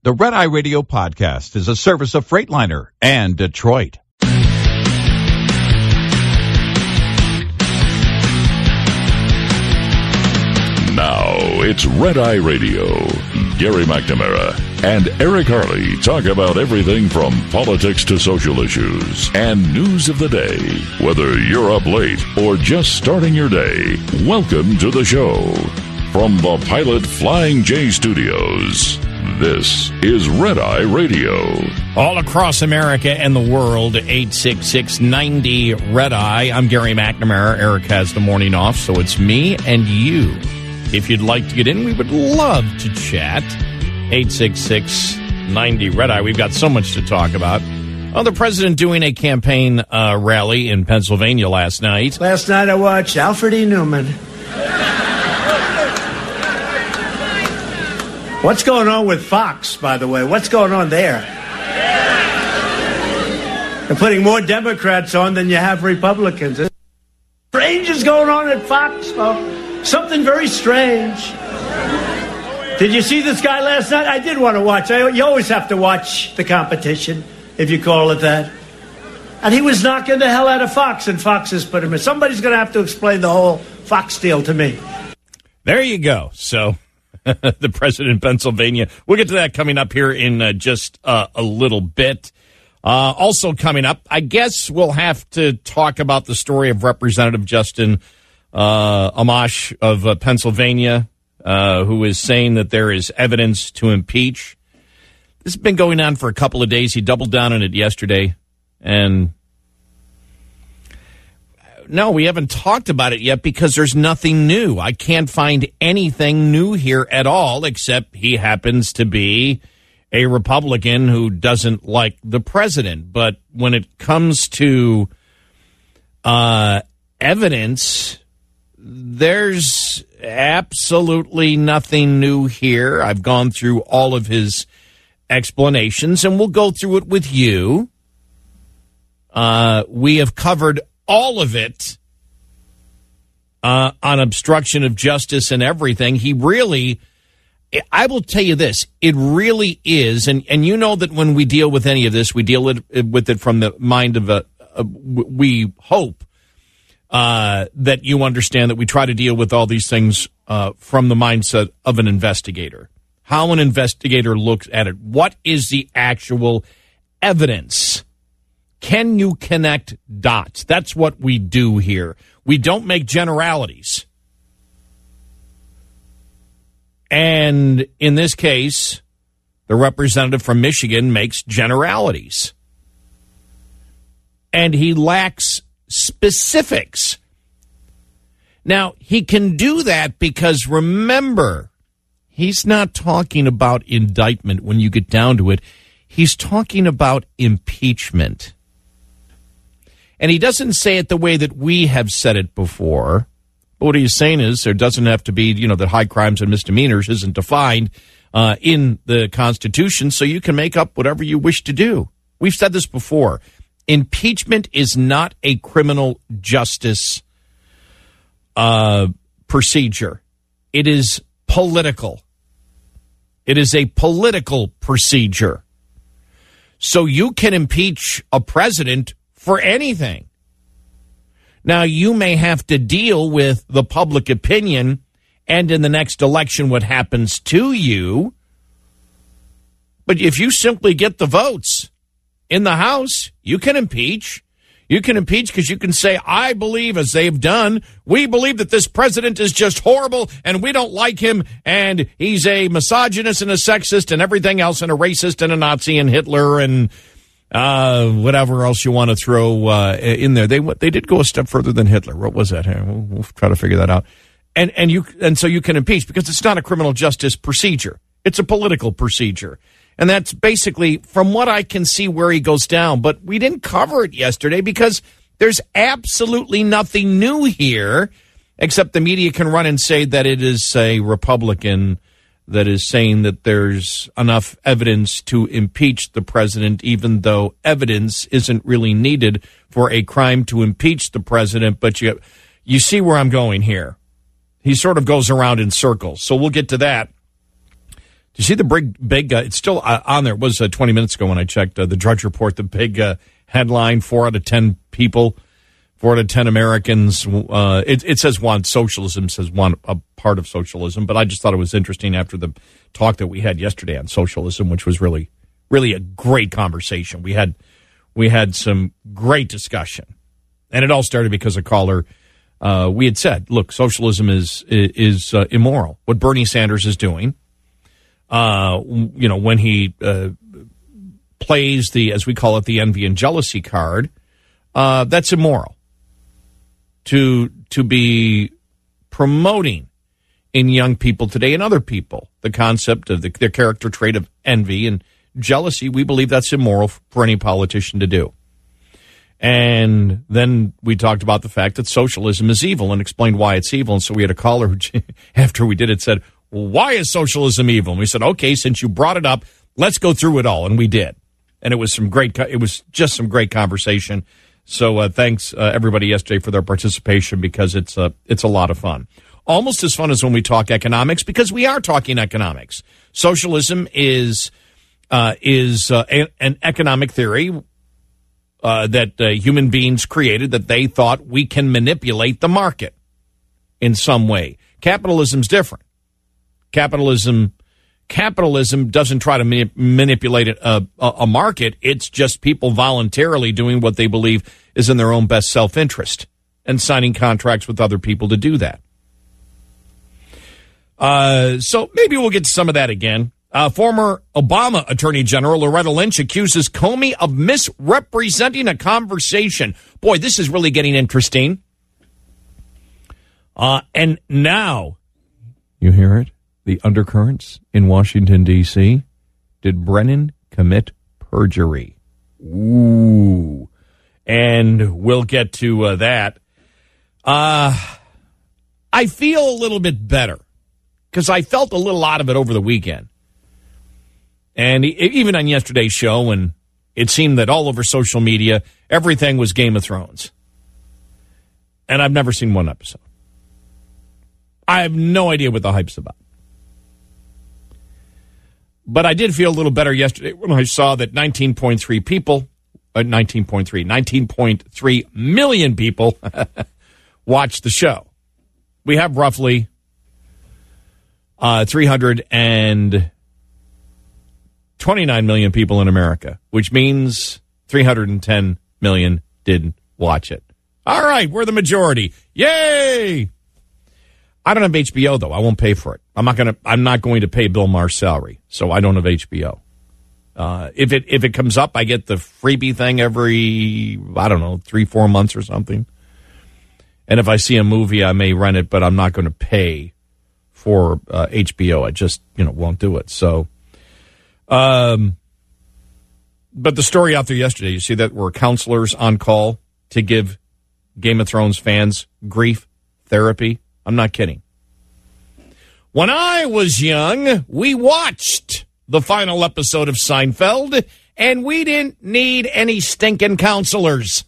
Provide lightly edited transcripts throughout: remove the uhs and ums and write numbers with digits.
The Red Eye Radio podcast is a service of Freightliner and Detroit. Now it's Red Eye Radio. Gary McNamara and Eric Harley talk about everything from politics to social issues and news of the day. Whether you're up late or just starting your day, welcome to the show. From the Pilot Flying J Studios, this is Red Eye Radio. All across America and the world, 866-90-RED-EYE. I'm Gary McNamara. Eric has the morning off, so it's me and you. If you'd like to get in, we would love to chat. 866-90-RED-EYE. We've got so much to talk about. Oh, the president doing a campaign rally in Pennsylvania last night. Last night I watched Alfred E. Newman. What's going on with Fox, by the way? What's going on there? They're putting more Democrats on than you have Republicans. Strange is going on at Fox, folks. Something very strange. Did you see this guy last night? I did want to watch. You always have to watch the competition, if you call it that. And he was knocking the hell out of Fox, and Fox has put him in. Somebody's going to have to explain the whole Fox deal to me. There you go. So the president in Pennsylvania. We'll get to that coming up here in just a little bit. Also coming up, I guess we'll have to talk about the story of Representative Justin Amash of Pennsylvania, who is saying that there is evidence to impeach. This has been going on for a couple of days. He doubled down on it yesterday. And no, we haven't talked about it yet because there's nothing new. I can't find anything new here at all, except he happens to be a Republican who doesn't like the president. But when it comes to evidence, there's absolutely nothing new here. I've gone through all of his explanations, and we'll go through it with you. We have covered all of it on obstruction of justice and everything. He really, I will tell you this, it really is, and you know that when we deal with any of this, we deal with it from the mind of we hope that you understand that we try to deal with all these things from the mindset of an investigator. How an investigator looks at it. What is the actual evidence? Can you connect dots? That's what we do here. We don't make generalities. And in this case, the representative from Michigan makes generalities. And he lacks specifics. Now, he can do that because, remember, he's not talking about indictment when you get down to it. He's talking about impeachment. And he doesn't say it the way that we have said it before. But what he's saying is there doesn't have to be, that high crimes and misdemeanors isn't defined in the Constitution, so you can make up whatever you wish to do. We've said this before. Impeachment is not a criminal justice procedure. It is political. It is a political procedure. So you can impeach a president for anything. Now, you may have to deal with the public opinion and in the next election what happens to you. But if you simply get the votes in the House, you can impeach. You can impeach because you can say, I believe, as they've done, we believe that this president is just horrible and we don't like him and he's a misogynist and a sexist and everything else and a racist and a Nazi and Hitler and whatever else you want to throw in there. They did go a step further than Hitler. What was that? We'll try to figure that out. And so you can impeach because it's not a criminal justice procedure. It's a political procedure. And that's basically, from what I can see, where he goes down. But we didn't cover it yesterday because there's absolutely nothing new here, except the media can run and say that it is a Republican that is saying that there's enough evidence to impeach the president, even though evidence isn't really needed for a crime to impeach the president. But you see where I'm going here. He sort of goes around in circles. So we'll get to that. you see the big it's still on there. It was 20 minutes ago when I checked the Drudge Report, the big headline, 4 out of 10 people, 4 out of 10 Americans. It says want socialism, says want a part of socialism. But I just thought it was interesting after the talk that we had yesterday on socialism, which was really, really a great conversation. We had some great discussion. And it all started because a caller, we had said, look, socialism is immoral. What Bernie Sanders is doing, when he plays the, as we call it, the envy and jealousy card, that's immoral. To be promoting in young people today and other people the concept of their character trait of envy and jealousy, we believe that's immoral for any politician to do. And then we talked about the fact that socialism is evil and explained why it's evil. And so we had a caller who, after we did it, said, well, why is socialism evil? And we said, okay, since you brought it up, let's go through it all. And we did. And it was just some great conversation. So thanks, everybody, yesterday for their participation, because it's a lot of fun. Almost as fun as when we talk economics, because we are talking economics. Socialism is an economic theory that human beings created, that they thought we can manipulate the market in some way. Capitalism's different. Capitalism doesn't try to manipulate a market. It's just people voluntarily doing what they believe is in their own best self-interest and signing contracts with other people to do that. So maybe we'll get to some of that again. Former Obama Attorney General Loretta Lynch accuses Comey of misrepresenting a conversation. Boy, this is really getting interesting. And now, you hear it? The undercurrents in Washington, D.C. Did Brennan commit perjury? Ooh. And we'll get to that. I feel a little bit better because I felt a little out of it over the weekend. And even on yesterday's show, when it seemed that all over social media, everything was Game of Thrones. And I've never seen one episode. I have no idea what the hype's about. But I did feel a little better yesterday when I saw that 19.3 million people watched the show. We have roughly 329 million people in America, which means 310 million didn't watch it. All right, we're the majority. Yay! I don't have HBO, though. I won't pay for it. I'm not going to pay Bill Maher's salary, so I don't have HBO. If it comes up, I get the freebie thing every, 3-4 months or something. And if I see a movie, I may rent it, but I'm not going to pay for HBO. I just, won't do it. So, but the story out there yesterday, you see that were counselors on call to give Game of Thrones fans grief therapy. I'm not kidding. When I was young, we watched the final episode of Seinfeld, and we didn't need any stinking counselors.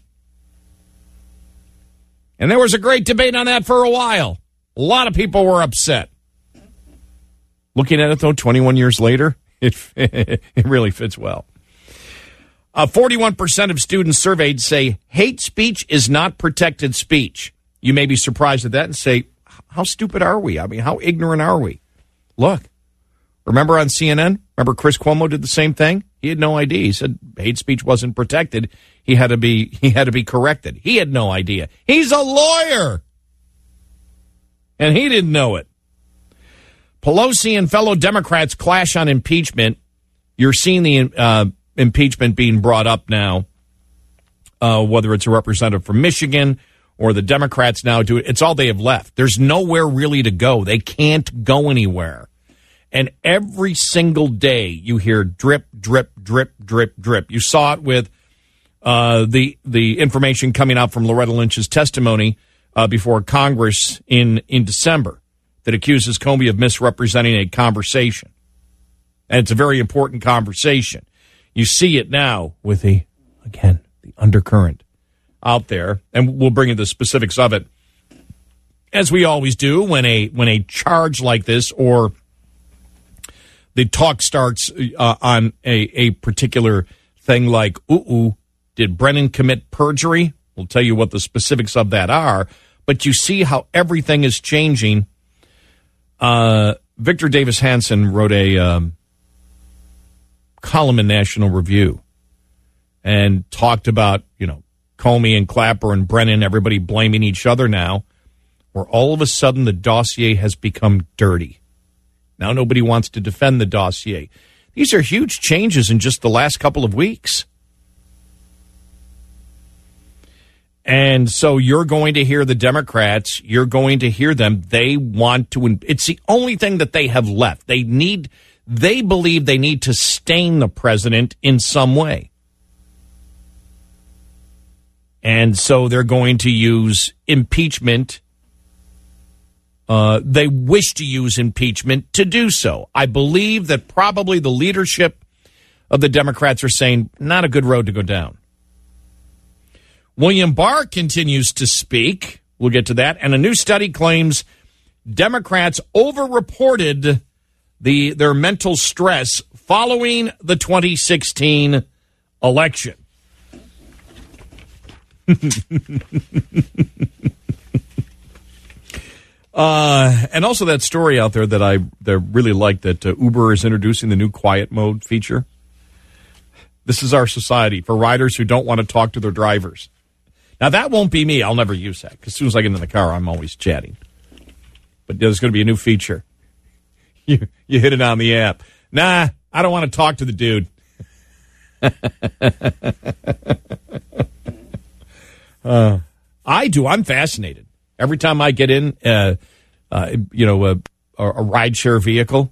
And there was a great debate on that for a while. A lot of people were upset. Looking at it, though, 21 years later, it really fits well. 41% of students surveyed say hate speech is not protected speech. You may be surprised at that and say, how stupid are we? I mean, how ignorant are we? Look, remember on CNN? Remember Chris Cuomo did the same thing? He had no idea. He said hate speech wasn't protected. He had to be corrected. He had no idea. He's a lawyer. And he didn't know it. Pelosi and fellow Democrats clash on impeachment. You're seeing the impeachment being brought up now, whether it's a representative from Michigan or the Democrats now do it. It's all they have left. There's nowhere really to go. They can't go anywhere. And every single day you hear drip, drip, drip, drip, drip. You saw it with the information coming out from Loretta Lynch's testimony before Congress in December that accuses Comey of misrepresenting a conversation. And it's a very important conversation. You see it now with the undercurrent out there, and we'll bring you the specifics of it, as we always do when a charge like this or the talk starts on a particular thing like, did Brennan commit perjury? We'll tell you what the specifics of that are. But you see how everything is changing. Victor Davis Hanson wrote a column in National Review and talked about, Comey and Clapper and Brennan, everybody blaming each other now, where all of a sudden the dossier has become dirty. Now nobody wants to defend the dossier. These are huge changes in just the last couple of weeks. And so you're going to hear the Democrats, you're going to hear them. They want to, it's the only thing that they have left. They believe they need to stain the president in some way. And so they're going to use impeachment. They wish to use impeachment to do so. I believe that probably the leadership of the Democrats are saying, not a good road to go down. William Barr continues to speak. We'll get to that. And a new study claims Democrats overreported their mental stress following the 2016 election. And also that story out there that I really like, that Uber is introducing the new quiet mode feature. This is our society for riders who don't want to talk to their drivers. Now, that won't be me. I'll never use that, because as soon as I get in the car, I'm always chatting. But there's going to be a new feature. You hit it on the app. Nah, I don't want to talk to the dude. I do. I'm fascinated. Every time I get in, a rideshare vehicle,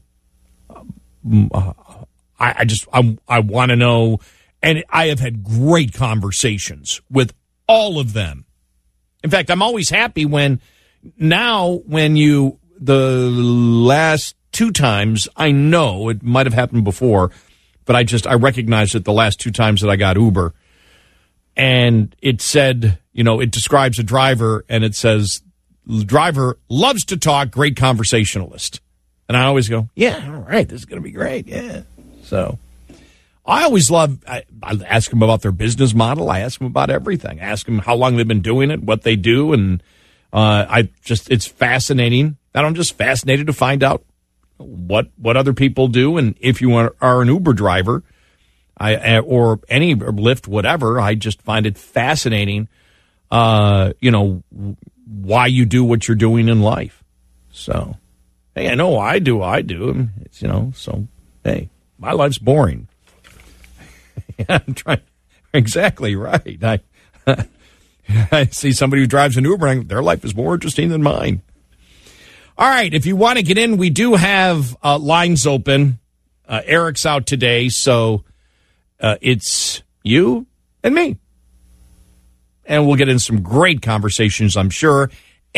I want to know, and I have had great conversations with all of them. In fact, I'm always happy when the last two times, I know it might have happened before, but I recognize that the last two times that I got Uber, and it said, it describes a driver, and it says, the driver loves to talk, great conversationalist. And I always go, yeah, all right, this is going to be great, yeah. So I always I ask them about their business model. I ask them about everything. I ask them how long they've been doing it, what they do, and it's fascinating. And I'm just fascinated to find out what other people do. And if you are an Uber driver, or any Lyft, whatever, I just find it fascinating, why you do what you're doing in life. So, hey, I know I do. It's, so, hey, my life's boring. I'm trying. Exactly right. I see somebody who drives an Uber, and their life is more interesting than mine. All right, if you want to get in, we do have lines open. Eric's out today, so it's you and me. And we'll get in some great conversations, I'm sure.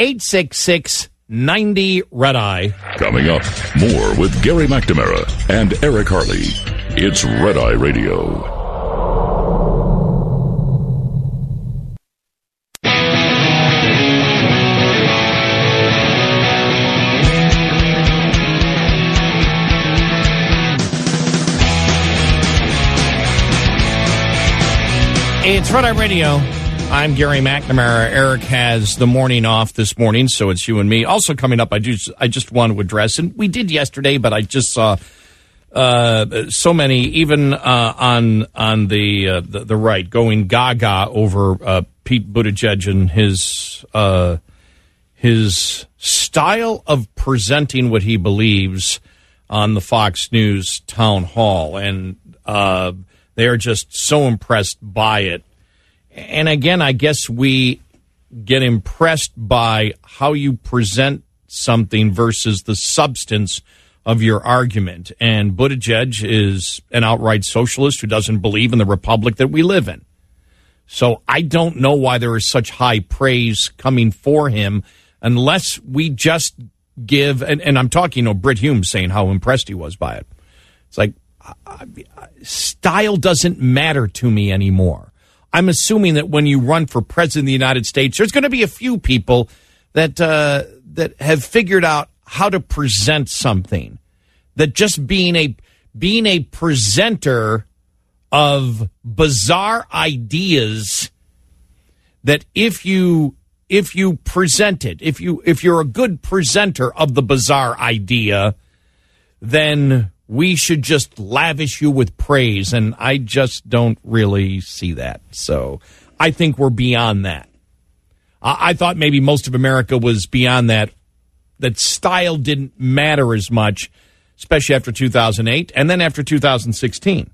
866-90-RED-EYE. Coming up, more with Gary McNamara and Eric Harley. It's Red Eye Radio. It's Red Eye Radio. I'm Gary McNamara. Eric has the morning off this morning, so it's you and me. Also coming up, I just want to address, and we did yesterday, but I just saw so many, even on the right, going gaga over Pete Buttigieg and his style of presenting what he believes on the Fox News town hall, and they are just so impressed by it. And again, I guess we get impressed by how you present something versus the substance of your argument. And Buttigieg is an outright socialist who doesn't believe in the republic that we live in. So I don't know why there is such high praise coming for him unless we just give, and I'm talking, Brit Hume saying how impressed he was by it. It's like, style doesn't matter to me anymore. I'm assuming that when you run for president of the United States, there's going to be a few people that have figured out how to present something that just being a presenter of bizarre ideas, that if you present it, if you're a good presenter of the bizarre idea, then we should just lavish you with praise. And I just don't really see that. So I think we're beyond that. I thought maybe most of America was beyond that style didn't matter as much, especially after 2008 and then after 2016.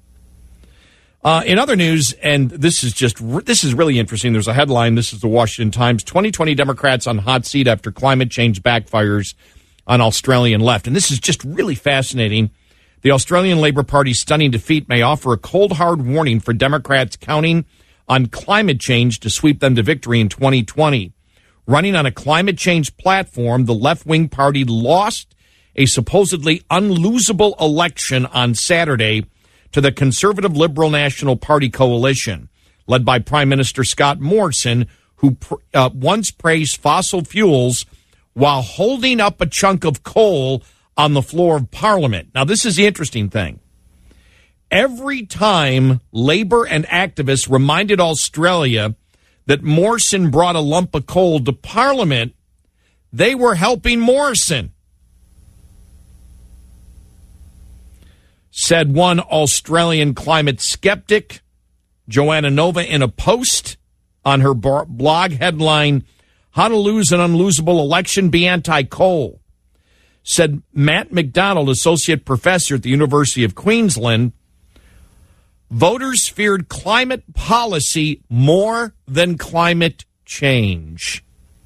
In other news, and this is really interesting. There's a headline. This is the Washington Times. 2020 Democrats on hot seat after climate change backfires on Australian left. And this is just really fascinating. The Australian Labor Party's stunning defeat may offer a cold, hard warning for Democrats counting on climate change to sweep them to victory in 2020. Running on a climate change platform, the left-wing party lost a supposedly unlosable election on Saturday to the conservative Liberal National Party coalition, led by Prime Minister Scott Morrison, who once praised fossil fuels while holding up a chunk of coal on the floor of Parliament. Now, this is the interesting thing. Every time Labor and activists reminded Australia that Morrison brought a lump of coal to Parliament, they were helping Morrison, said one Australian climate skeptic, Joanna Nova, in a post on her blog headline, "How to Lose an Unlosable Election, Be Anti-Coal." Said Matt McDonald, associate professor at the University of Queensland, voters feared climate policy more than climate change.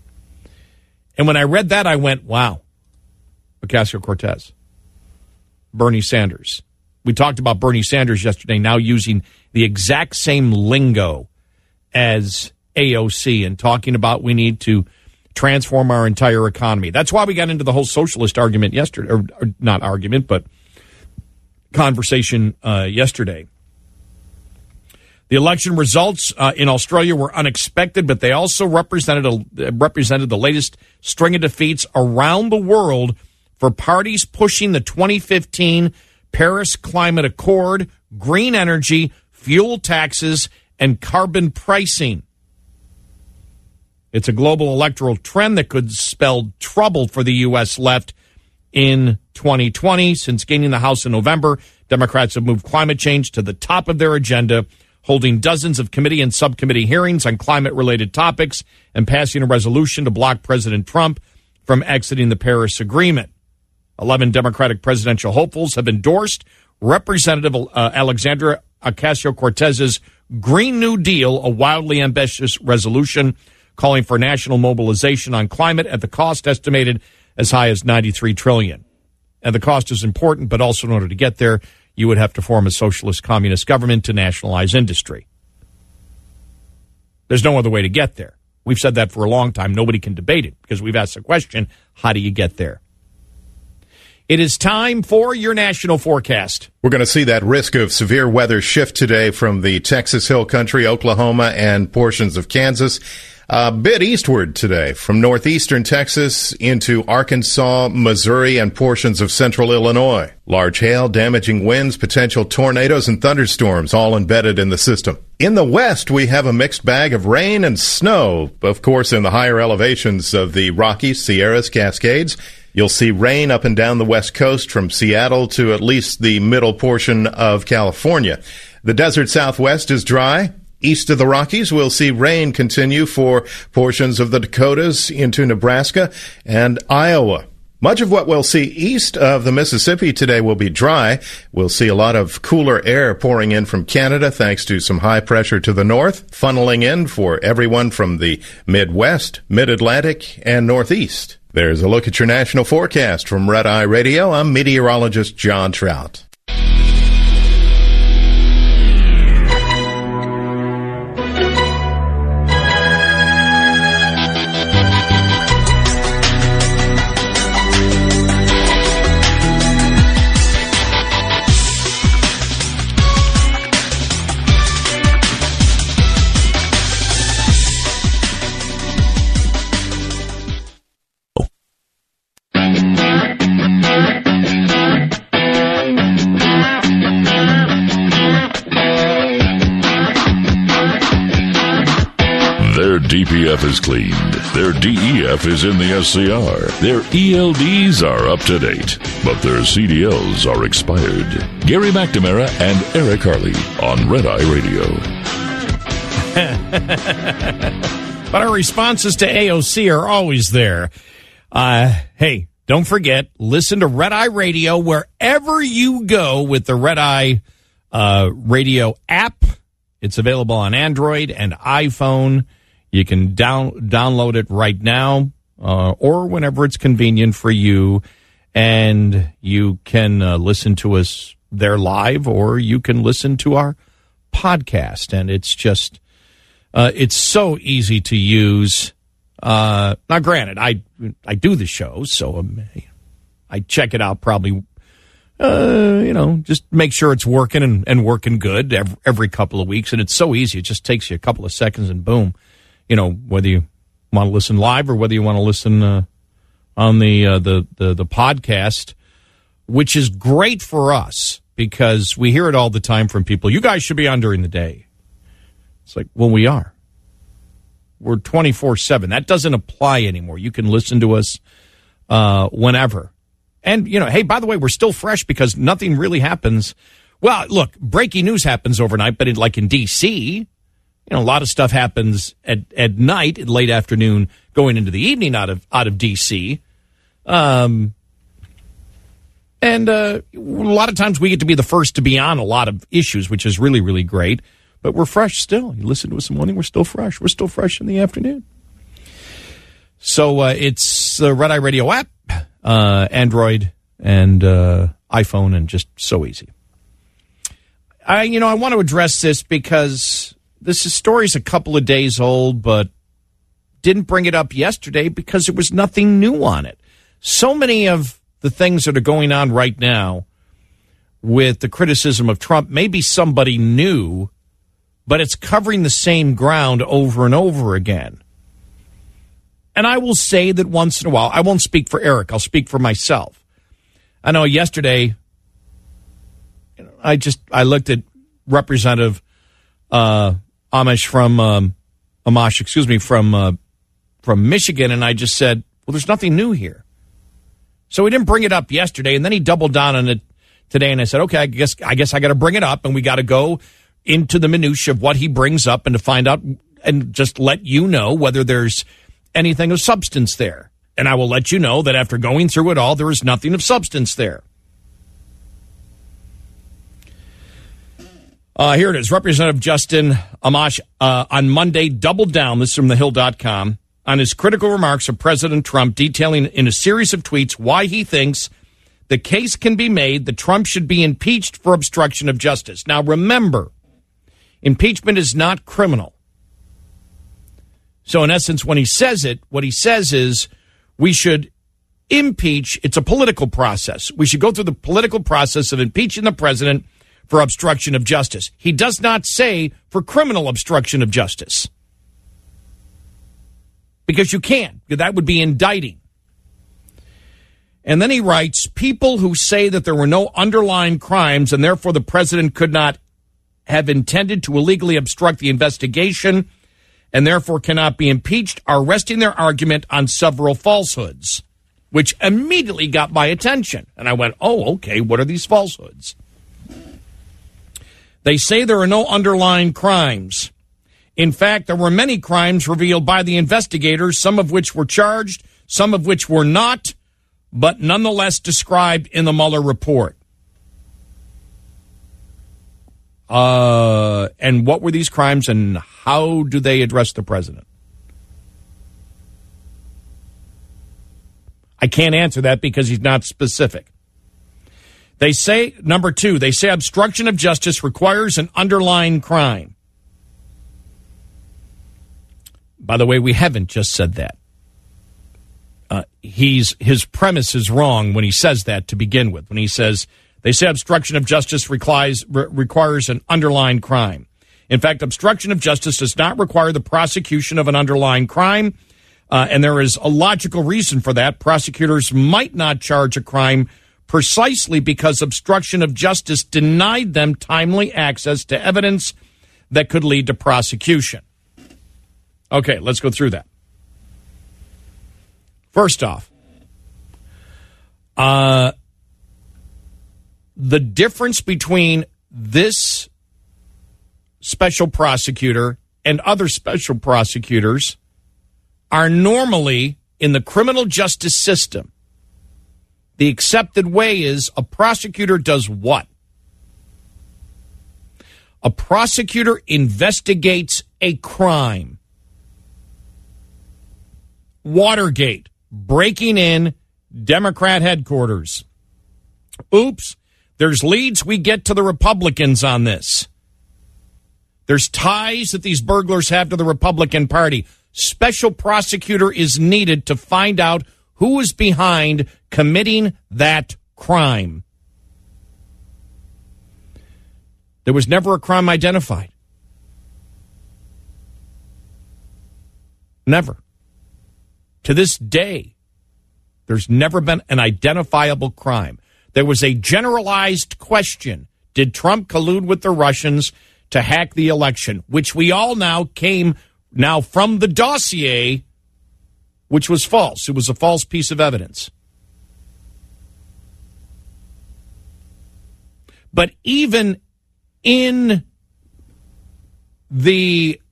And when I read that, I went, wow. Ocasio-Cortez, Bernie Sanders. We talked about Bernie Sanders yesterday, now using the exact same lingo as AOC and talking about we need to transform our entire economy. That's why we got into the whole socialist argument yesterday, or not argument, but conversation yesterday. The election results in Australia were unexpected, but they also represented the latest string of defeats around the world for parties pushing the 2015 Paris Climate Accord, green energy, fuel taxes, and carbon pricing. It's a global electoral trend that could spell trouble for the U.S. left in 2020. Since gaining the House in November, Democrats have moved climate change to the top of their agenda, holding dozens of committee and subcommittee hearings on climate-related topics and passing a resolution to block President Trump from exiting the Paris Agreement. 11 Democratic presidential hopefuls have endorsed Representative Alexandria Ocasio-Cortez's Green New Deal, a wildly ambitious resolution calling for national mobilization on climate at the cost estimated as high as $93 trillion. And the cost is important, but also in order to get there, you would have to form a socialist communist government to nationalize industry. There's no other way to get there. We've said that for a long time. Nobody can debate it because we've asked the question, how do you get there? It is time for your national forecast. We're going to see that risk of severe weather shift today from the Texas Hill Country, Oklahoma, and portions of Kansas. A bit eastward today from northeastern Texas into Arkansas, Missouri, and portions of central Illinois. Large hail, damaging winds, potential tornadoes, and thunderstorms all embedded in the system. In the west, we have a mixed bag of rain and snow. Of course, in the higher elevations of the Rockies, Sierras, Cascades, you'll see rain up and down the west coast from Seattle to at least the middle portion of California. The desert southwest is dry. East of the Rockies, we'll see rain continue for portions of the Dakotas into Nebraska and Iowa. Much of what we'll see east of the Mississippi today will be dry. We'll see a lot of cooler air pouring in from Canada thanks to some high pressure to the north, funneling in for everyone from the Midwest, Mid-Atlantic, and Northeast. There's a look at your national forecast from Red Eye Radio. I'm meteorologist John Trout. DPF is cleaned. Their DEF is in the SCR. Their ELDs are up to date, but their CDLs are expired. Gary McNamara and Eric Harley on Red Eye Radio. But our responses to AOC are always there. Hey, don't forget, listen to Red Eye Radio wherever you go with the Red Eye Radio app. It's available on Android and iPhone. You can download it right now or whenever it's convenient for you. And you can listen to us there live, or you can listen to our podcast. And it's just, it's so easy to use. Now, granted, I do the show, so I check it out probably, just make sure it's working and working good every couple of weeks. And it's so easy. It just takes you a couple of seconds and boom. Whether you want to listen live or whether you want to listen on the podcast, which is great for us because we hear it all the time from people. You guys should be on during the day. It's like, well, we are. We're 24/7. That doesn't apply anymore. You can listen to us whenever. And, hey, by the way, we're still fresh because nothing really happens. Well, look, breaking news happens overnight, but like in D.C., a lot of stuff happens at night, late afternoon, going into the evening out of D.C. And a lot of times we get to be the first to be on a lot of issues, which is really, really great. But we're fresh still. You listen to us in the morning, we're still fresh. We're still fresh in the afternoon. So it's the Red Eye Radio app, Android and iPhone, and just so easy. I want to address this because this story's a couple of days old, but didn't bring it up yesterday because there was nothing new on it. So many of the things that are going on right now with the criticism of Trump, maybe somebody new, but it's covering the same ground over and over again. And I will say that once in a while, I won't speak for Eric, I'll speak for myself. I know yesterday, I looked at Representative Amash from Michigan, and I just said, well, there's nothing new here. So he didn't bring it up yesterday, and then he doubled down on it today, and I said, okay, I guess I got to bring it up, and we got to go into the minutia of what he brings up and to find out and just let you know whether there's anything of substance there. And I will let you know that after going through it all, there is nothing of substance there. Here it is. Representative Justin Amash on Monday doubled down, this is from thehill.com, on his critical remarks of President Trump, detailing in a series of tweets why he thinks the case can be made that Trump should be impeached for obstruction of justice. Now, remember, impeachment is not criminal. So, in essence, when he says it, what he says is we should impeach. It's a political process. We should go through the political process of impeaching the president for obstruction of justice. He does not say for criminal obstruction of justice. Because you can't. That would be indicting. And then he writes, people who say that there were no underlying crimes and therefore the president could not have intended to illegally obstruct the investigation and therefore cannot be impeached are resting their argument on several falsehoods, which immediately got my attention. And I went, oh, okay, what are these falsehoods? They say there are no underlying crimes. In fact, there were many crimes revealed by the investigators, some of which were charged, some of which were not, but nonetheless described in the Mueller report. And what were these crimes and how do they address the president? I can't answer that because he's not specific. They say, number two, they say obstruction of justice requires an underlying crime. By the way, we haven't just said that. His premise is wrong when he says that to begin with. When he says, they say obstruction of justice requires an underlying crime. In fact, obstruction of justice does not require the prosecution of an underlying crime, and there is a logical reason for that. Prosecutors might not charge a crime precisely because obstruction of justice denied them timely access to evidence that could lead to prosecution. Okay, let's go through that. First off, the difference between this special prosecutor and other special prosecutors are normally in the criminal justice system. The accepted way is a prosecutor does what? A prosecutor investigates a crime. Watergate, breaking in Democrat headquarters. Oops, there's leads we get to the Republicans on this. There's ties that these burglars have to the Republican Party. Special prosecutor is needed to find out who is behind committing that crime. There was never a crime identified. Never. To this day, there's never been an identifiable crime. There was a generalized question. Did Trump collude with the Russians to hack the election? Which we all now came from the dossier, which was false. It was a false piece of evidence. But even in the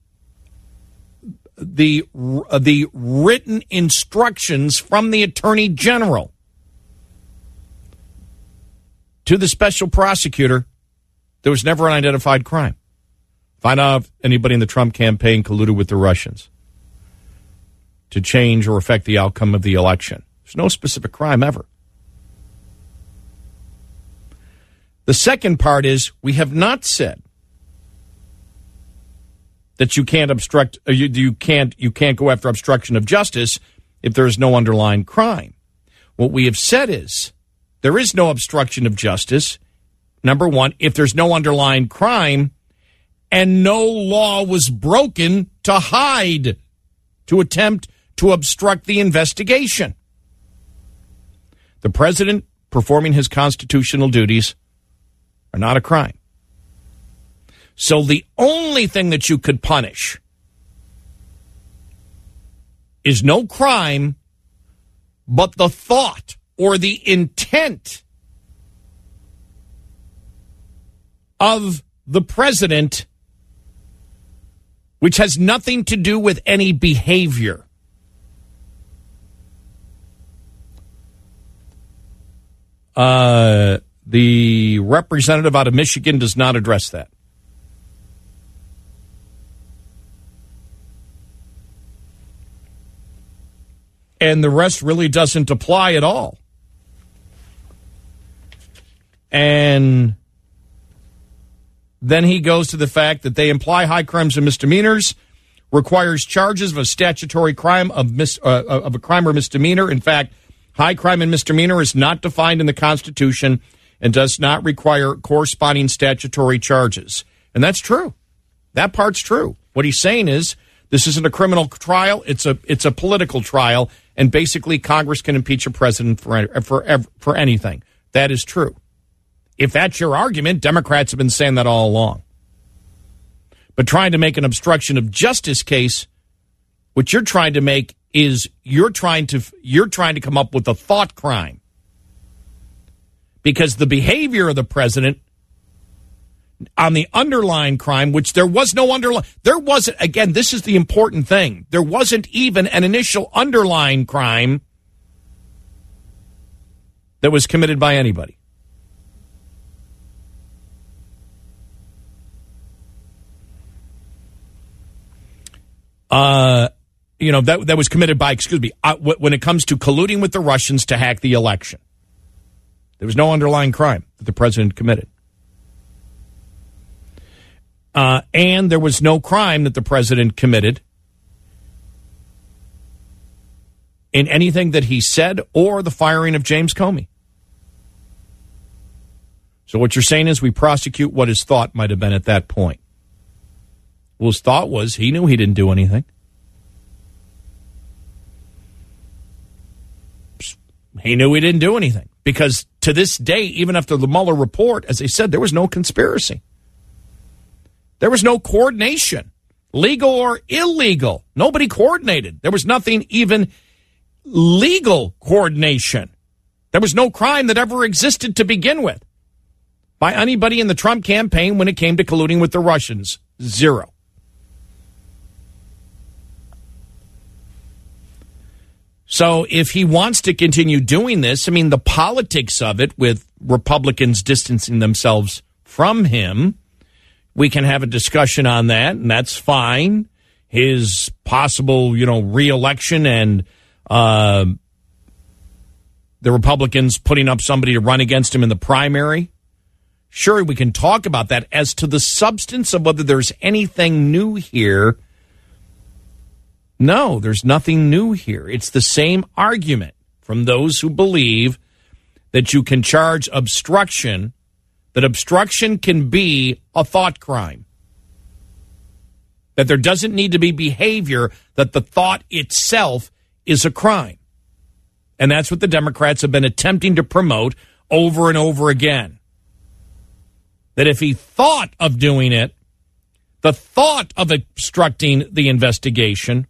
written instructions from the Attorney General to the special prosecutor, there was never an identified crime. Find out if anybody in the Trump campaign colluded with the Russians to change or affect the outcome of the election. There's no specific crime ever. The second part is we have not said that you can't obstruct, you can't go after obstruction of justice if there is no underlying crime. What we have said is there is no obstruction of justice, number one, if there's no underlying crime and no law was broken to hide, to attempt to obstruct the investigation. The president performing his constitutional duties are not a crime. So the only thing that you could punish is no crime, but the thought or the intent of the president, which has nothing to do with any behavior. The representative out of Michigan does not address that. And the rest really doesn't apply at all. And then he goes to the fact that they imply high crimes and misdemeanors, requires charges of a statutory crime of a crime or misdemeanor. In fact, high crime and misdemeanor is not defined in the Constitution and does not require corresponding statutory charges. And that's true. That part's true. What he's saying is this isn't a criminal trial. It's a political trial. And basically, Congress can impeach a president for anything. That is true. If that's your argument, Democrats have been saying that all along. But trying to make an obstruction of justice case, what you're trying to make is you're trying to come up with a thought crime. Because the behavior of the president on the underlying crime, which there was no underlying, there wasn't, again, this is the important thing. There wasn't even an initial underlying crime that was committed by anybody. That was committed by, when it comes to colluding with the Russians to hack the election. There was no underlying crime that the president committed. And there was no crime that the president committed in anything that he said or the firing of James Comey. So what you're saying is we prosecute what his thought might have been at that point. Well, his thought was he knew he didn't do anything. He knew he didn't do anything because to this day, even after the Mueller report, as I said, there was no conspiracy. There was no coordination. legal or illegal. Nobody coordinated. There was nothing even legal coordination. There was no crime that ever existed to begin with by anybody in the Trump campaign when it came to colluding with the Russians. Zero. So if he wants to continue doing this, I mean, the politics of it with Republicans distancing themselves from him, we can have a discussion on that, and that's fine. His possible, re-election and the Republicans putting up somebody to run against him in the primary. Sure, we can talk about that. As to the substance of whether there's anything new here, no, there's nothing new here. It's the same argument from those who believe that you can charge obstruction, that obstruction can be a thought crime, that there doesn't need to be behavior, that the thought itself is a crime. And that's what the Democrats have been attempting to promote over and over again. That if he thought of doing it, the thought of obstructing the investigation.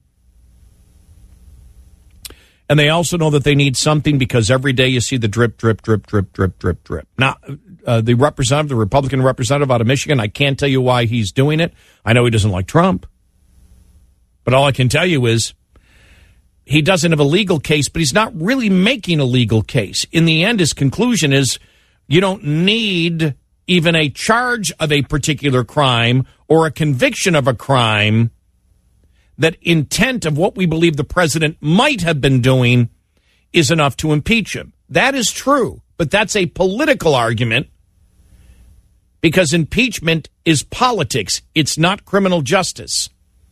And they also know that they need something because every day you see the drip, drip, drip, drip, drip, drip, drip. Now, the Republican representative out of Michigan, I can't tell you why he's doing it. I know he doesn't like Trump. But all I can tell you is he doesn't have a legal case, but he's not really making a legal case. In the end, his conclusion is you don't need even a charge of a particular crime or a conviction of a crime. That intent of what we believe the president might have been doing is enough to impeach him. That is true, but that's a political argument because impeachment is politics. It's not criminal justice.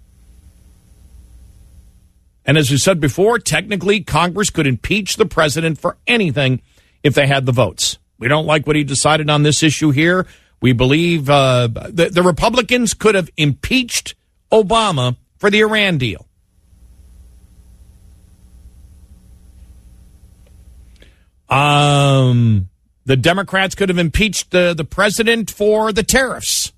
And as we said before, technically, Congress could impeach the president for anything if they had the votes. We don't like what he decided on this issue here. We believe the Republicans could have impeached Obama for the Iran deal. The Democrats could have impeached the president for the tariffs.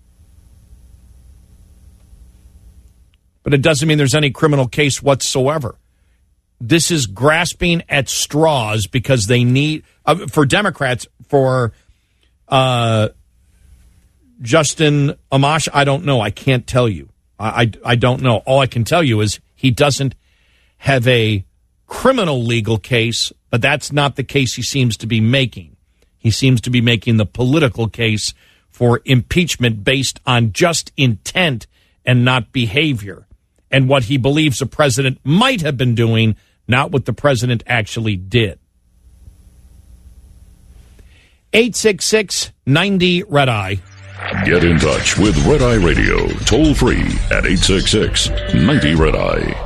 But it doesn't mean there's any criminal case whatsoever. This is grasping at straws because they need, for Democrats, for Justin Amash, I don't know. I can't tell you. I don't know. All I can tell you is he doesn't have a criminal legal case, but that's not the case he seems to be making. He seems to be making the political case for impeachment based on just intent and not behavior, and what he believes the president might have been doing, not what the president actually did. 866-90-RED-EYE. Get in touch with Red Eye Radio, toll free at 866-90-RED-EYE.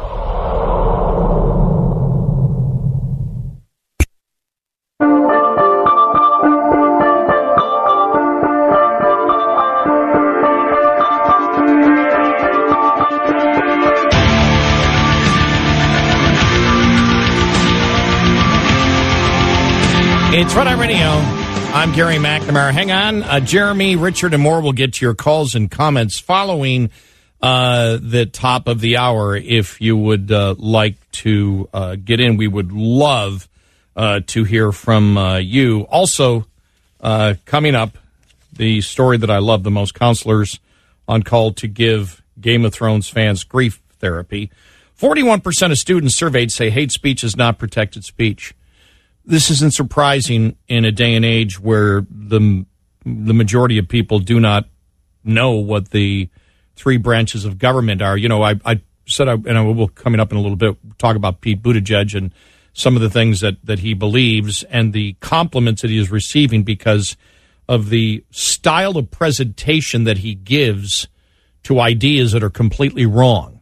It's Red Eye Radio. I'm Gary McNamara. Hang on. Jeremy, Richard, and more will get to your calls and comments following the top of the hour. If you would like to get in, we would love to hear from you. Also, coming up, the story that I love the most, counselors on call to give Game of Thrones fans grief therapy. 41% of students surveyed say hate speech is not protected speech. This isn't surprising in a day and age where the majority of people do not know what the three branches of government are. You know, I said, and I will, coming up in a little bit, talk about Pete Buttigieg and some of the things that he believes and the compliments that he is receiving because of the style of presentation that he gives to ideas that are completely wrong.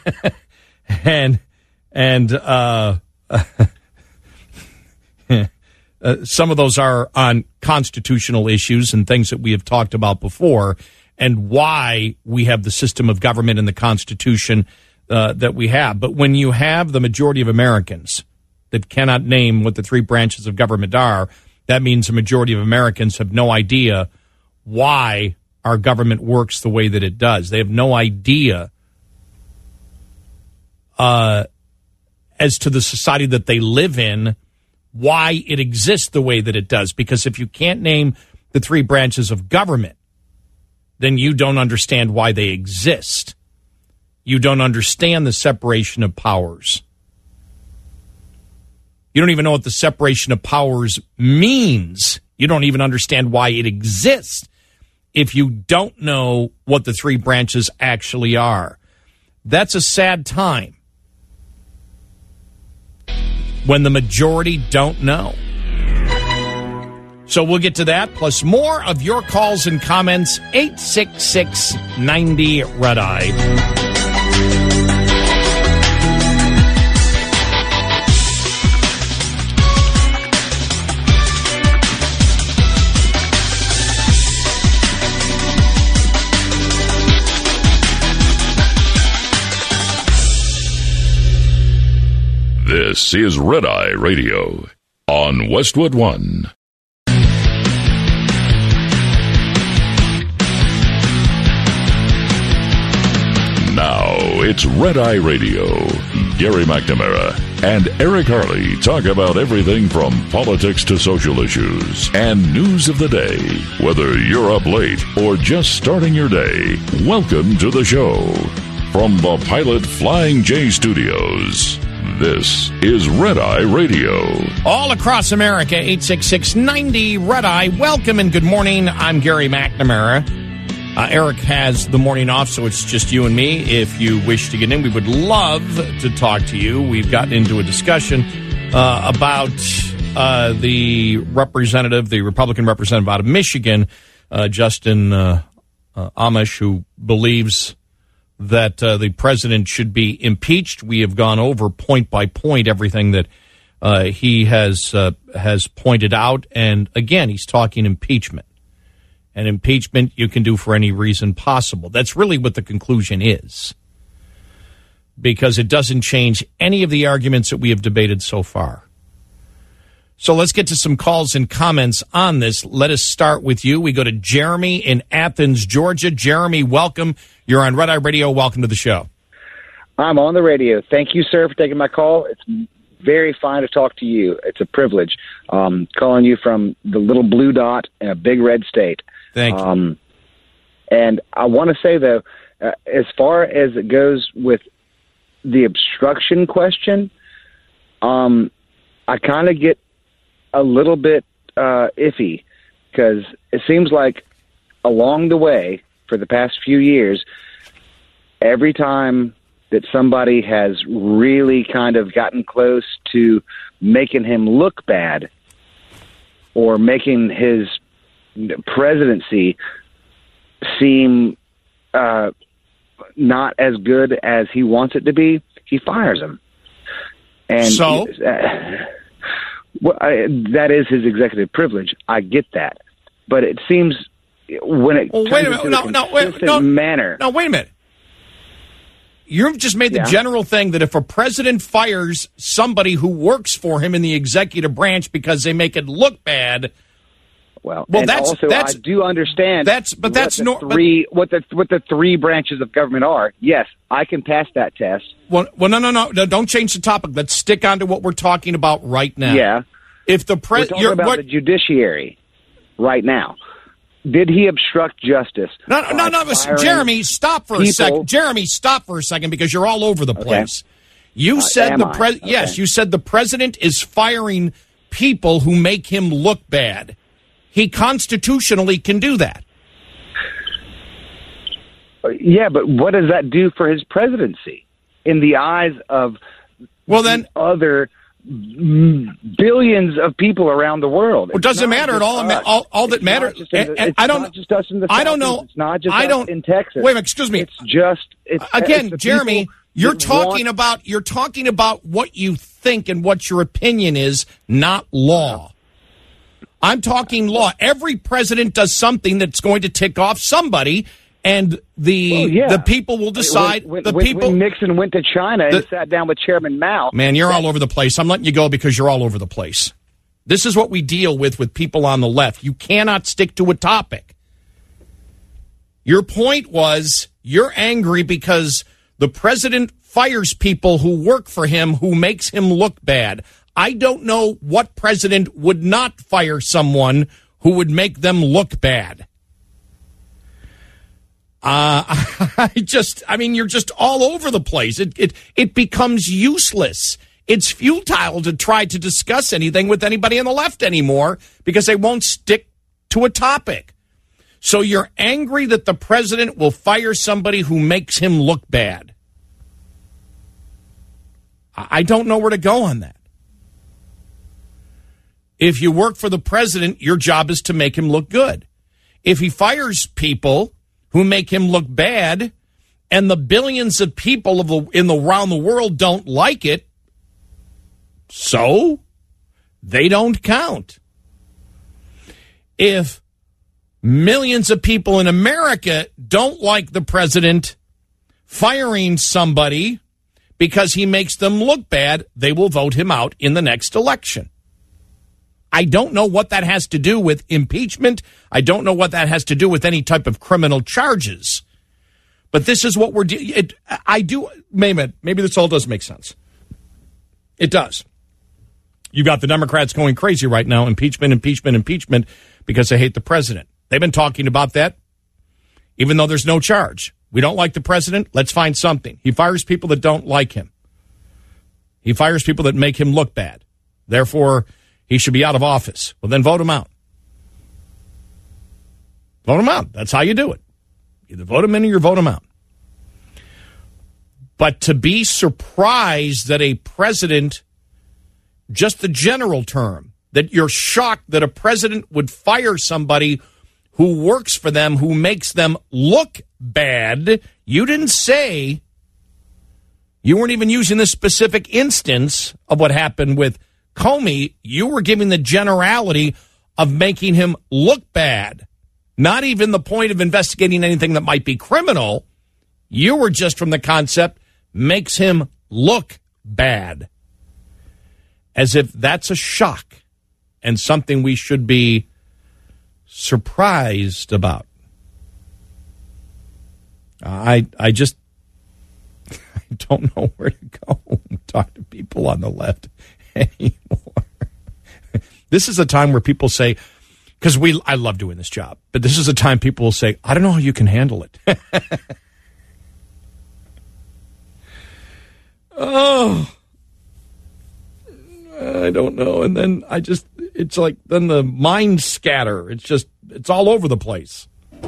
Some of those are on constitutional issues and things that we have talked about before and why we have the system of government and the Constitution that we have. But when you have the majority of Americans that cannot name what the three branches of government are, that means the majority of Americans have no idea why our government works the way that it does. They have no idea as to the society that they live in, why it exists the way that it does. Because if you can't name the three branches of government, then you don't understand why they exist. You don't understand the separation of powers. You don't even know what the separation of powers means. You don't even understand why it exists if you don't know what the three branches actually are. That's a sad time when the majority don't know. So we'll get to that, plus more of your calls and comments, 866-90-RED-EYE. This is Red Eye Radio on Westwood One. Now it's Red Eye Radio. Gary McNamara and Eric Harley talk about everything from politics to social issues and news of the day. Whether you're up late or just starting your day, welcome to the show. From the Pilot Flying J Studios, this is Red Eye Radio. All across America, 866-90-RED-EYE. Welcome and good morning. I'm Gary McNamara. Eric has the morning off, so it's just you and me. If you wish to get in, we would love to talk to you. We've gotten into a discussion about the Republican representative out of Michigan, Justin Amash, who believes that the president should be impeached. We have gone over point by point everything that he has pointed out. And again, he's talking impeachment. And impeachment you can do for any reason possible. That's really what the conclusion is, because it doesn't change any of the arguments that we have debated so far. So let's get to some calls and comments on this. Let us start with you. We go to Jeremy in Athens, Georgia. Jeremy, welcome. You're on Red Eye Radio. Welcome to the show. I'm on the radio. Thank you, sir, for taking my call. It's very fine to talk to you. It's a privilege. Calling you from the little blue dot in a big red state. Thank you. And I want to say, though, as far as it goes with the obstruction question, I kind of get a little bit iffy, because it seems like along the way for the past few years, every time that somebody has really kind of gotten close to making him look bad or making his presidency seem not as good as he wants it to be, he fires him. And so that is his executive privilege. I get that, but it seems when it wait a minute, manner. No, wait a minute. You've just made the general thing that if a president fires somebody who works for him in the executive branch because they make it look bad. Well, that's I do understand. What the three branches of government are. Yes, I can pass that test. Well, no. Don't change the topic. Let's stick on to what we're talking about right now. Yeah. If the we're talking about the judiciary right now. Did he obstruct justice? No. Jeremy, stop for a second. Jeremy, stop for a second, because you're all over the place. You said you said the president is firing people who make him look bad. He constitutionally can do that. Yeah, but what does that do for his presidency in the eyes of other billions of people around the world? It doesn't matter at all. All that matters. I don't know. It's not just us in Texas. Wait, excuse me. It's Jeremy. You're talking about what you think and what your opinion is, not law. I'm talking law. Every president does something that's going to tick off somebody, and the people will decide. When Nixon went to China and sat down with Chairman Mao. Man, you're all over the place. I'm letting you go because you're all over the place. This is what we deal with people on the left. You cannot stick to a topic. Your point was you're angry because the president fires people who work for him who makes him look bad. I don't know what president would not fire someone who would make them look bad. You're just all over the place. It becomes useless. It's futile to try to discuss anything with anybody on the left anymore because they won't stick to a topic. So you're angry that the president will fire somebody who makes him look bad. I don't know where to go on that. If you work for the president, your job is to make him look good. If he fires people who make him look bad and the billions of people around the world don't like it, so they don't count. If millions of people in America don't like the president firing somebody because he makes them look bad, they will vote him out in the next election. I don't know what that has to do with impeachment. I don't know what that has to do with any type of criminal charges. But this is what we're doing. Maybe this all does make sense. It does. You've got the Democrats going crazy right now, impeachment, because they hate the president. They've been talking about that, even though there's no charge. We don't like the president. Let's find something. He fires people that don't like him. He fires people that make him look bad. Therefore, he should be out of office. Well, then vote him out. Vote him out. That's how you do it. Either vote him in or you vote him out. But to be surprised that a president, just the general term, that you're shocked that a president would fire somebody who works for them, who makes them look bad. You didn't say, you weren't even using this specific instance of what happened with Comey. You were giving the generality of making him look bad. Not even the point of investigating anything that might be criminal. You were just from the concept, makes him look bad. As if that's a shock and something we should be surprised about. I don't know where to go talk to people on the left anymore. This is a time where people say, because I love doing this job, but this is a time people will say, I don't know how you can handle it. Oh, I don't know. And then it's like, then the mind scatter. It's all over the place.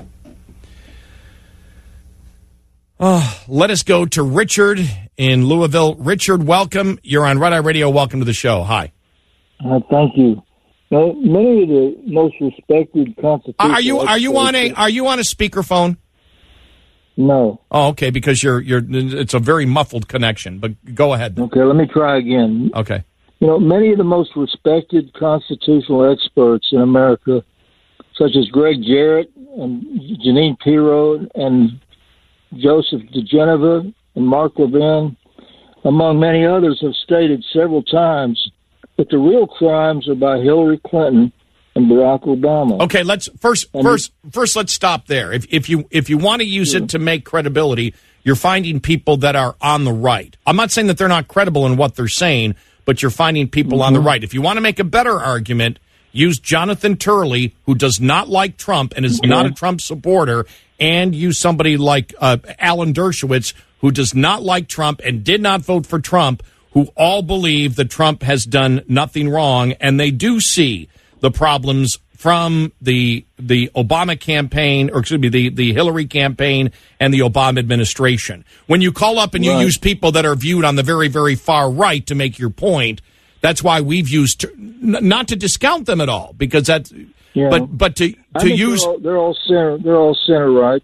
Let us go to Richard in Louisville. Richard, welcome. You're on Red Eye Radio. Welcome to the show. Hi. Thank you. Now, many of the most respected constitutional are you on a speakerphone? No. Oh, okay, because it's a very muffled connection, but go ahead. Okay, let me try again. Okay. Many of the most respected constitutional experts in America, such as Greg Jarrett and Jeanine Pirro and Joseph DeGeneva and Mark Levin, among many others, have stated several times that the real crimes are by Hillary Clinton and Barack Obama. Okay, let's first let's stop there. If you want to use it to make credibility, you're finding people that are on the right. I'm not saying that they're not credible in what they're saying, but you're finding people on the right. If you want to make a better argument, use Jonathan Turley, who does not like Trump and is not a Trump supporter, and use somebody like Alan Dershowitz, who does not like Trump and did not vote for Trump, who all believe that Trump has done nothing wrong, and they do see the problems from the Obama campaign, or excuse me, the Hillary campaign and the Obama administration. When you call up and you use people that are viewed on the very, very far right to make your point, that's why we've used, not to discount them at all, because that's, but to use. They're all center right.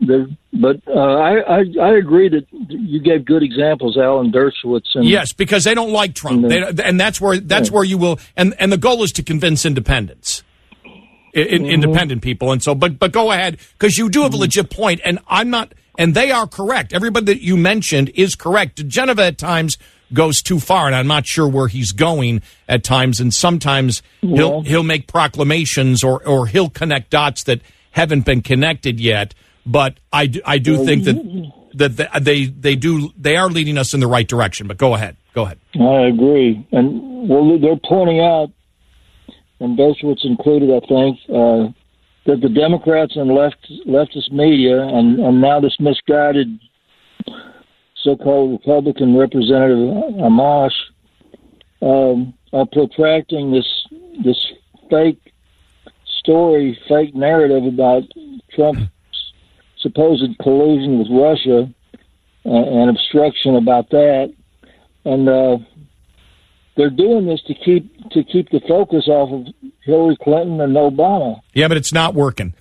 I agree that you gave good examples, Alan Dershowitz. And, yes, because they don't like Trump, and that's where you will, and the goal is to convince independents. Independent people, and so, but go ahead, because you do have a legit point, and I'm not, and they are correct. Everybody that you mentioned is correct. DeGeneva at times goes too far, and I'm not sure where he's going at times, and sometimes he'll make proclamations or he'll connect dots that haven't been connected yet. But I do think that they are leading us in the right direction. But go ahead. I agree. And they're pointing out, and Dershowitz included, I think, that the Democrats and leftist media and now this misguided so-called Republican Representative Amash are protracting this fake story, fake narrative about Trump's supposed collusion with Russia and obstruction about that, and they're doing this to keep the focus off of Hillary Clinton and Obama. Yeah, but it's not working.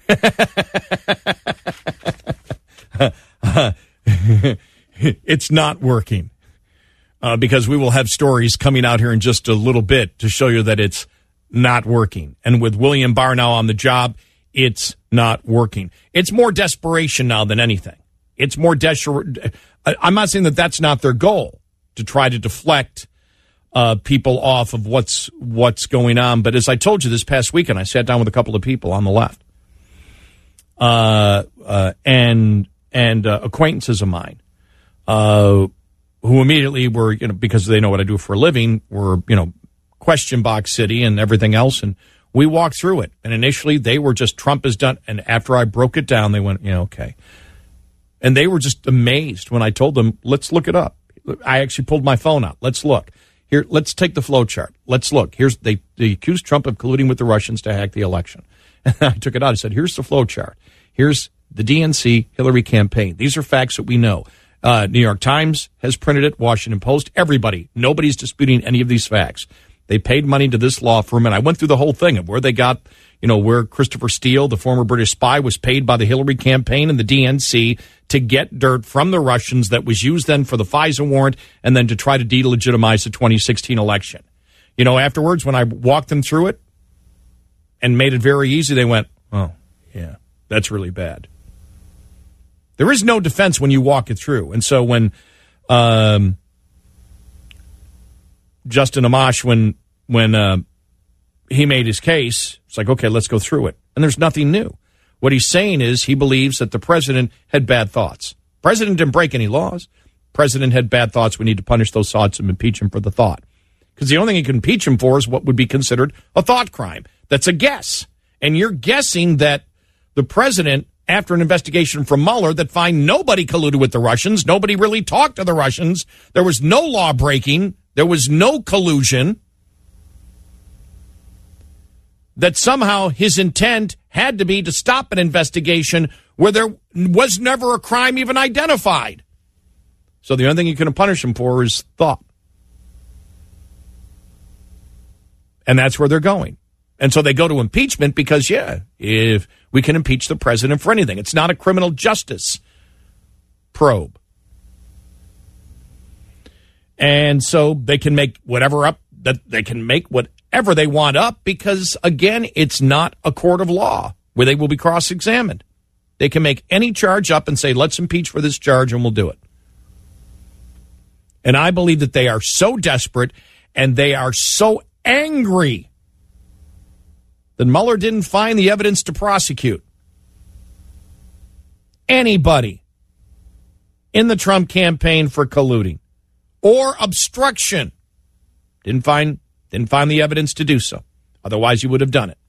It's not working because we will have stories coming out here in just a little bit to show you that it's not working. And with William Barr now on the job, it's not working. It's more desperation now than anything. It's more desperate. I'm not saying that that's not their goal, to try to deflect people off of what's going on. But as I told you this past weekend, I sat down with a couple of people on the left and acquaintances of mine who immediately were, because they know what I do for a living, were, question box city and everything else. And we walked through it. And initially they were just, Trump is done. And after I broke it down, they went, okay. And they were just amazed when I told them, let's look it up. I actually pulled my phone out. Let's look. Here, let's take the flow chart. Let's look. They accused Trump of colluding with the Russians to hack the election. And I took it out. I said, here's the flow chart. Here's the DNC Hillary campaign. These are facts that we know. New York Times has printed it, Washington Post, everybody. Nobody's disputing any of these facts. They paid money to this law firm, and I went through the whole thing of where they got, where Christopher Steele, the former British spy, was paid by the Hillary campaign and the DNC to get dirt from the Russians that was used then for the FISA warrant and then to try to delegitimize the 2016 election. Afterwards, when I walked them through it and made it very easy, they went, oh, yeah, that's really bad. There is no defense when you walk it through. And so when Justin Amash, when he made his case, it's like, okay, let's go through it. And there's nothing new. What he's saying is he believes that the president had bad thoughts. President didn't break any laws. President had bad thoughts. We need to punish those thoughts and impeach him for the thought. Because the only thing you can impeach him for is what would be considered a thought crime. That's a guess. And you're guessing that the president, after an investigation from Mueller that find nobody colluded with the Russians, nobody really talked to the Russians, there was no law breaking, there was no collusion, that somehow his intent had to be to stop an investigation where there was never a crime even identified. So the only thing you can punish him for is thought. And that's where they're going. And so they go to impeachment because, if we can impeach the president for anything. It's not a criminal justice probe. And so they can make whatever up, that they can make whatever they want up because, again, it's not a court of law where they will be cross-examined. They can make any charge up and say, let's impeach for this charge, and we'll do it. And I believe that they are so desperate and they are so angry that Mueller didn't find the evidence to prosecute anybody in the Trump campaign for colluding or obstruction. Didn't find the evidence to do so. Otherwise, you would have done it.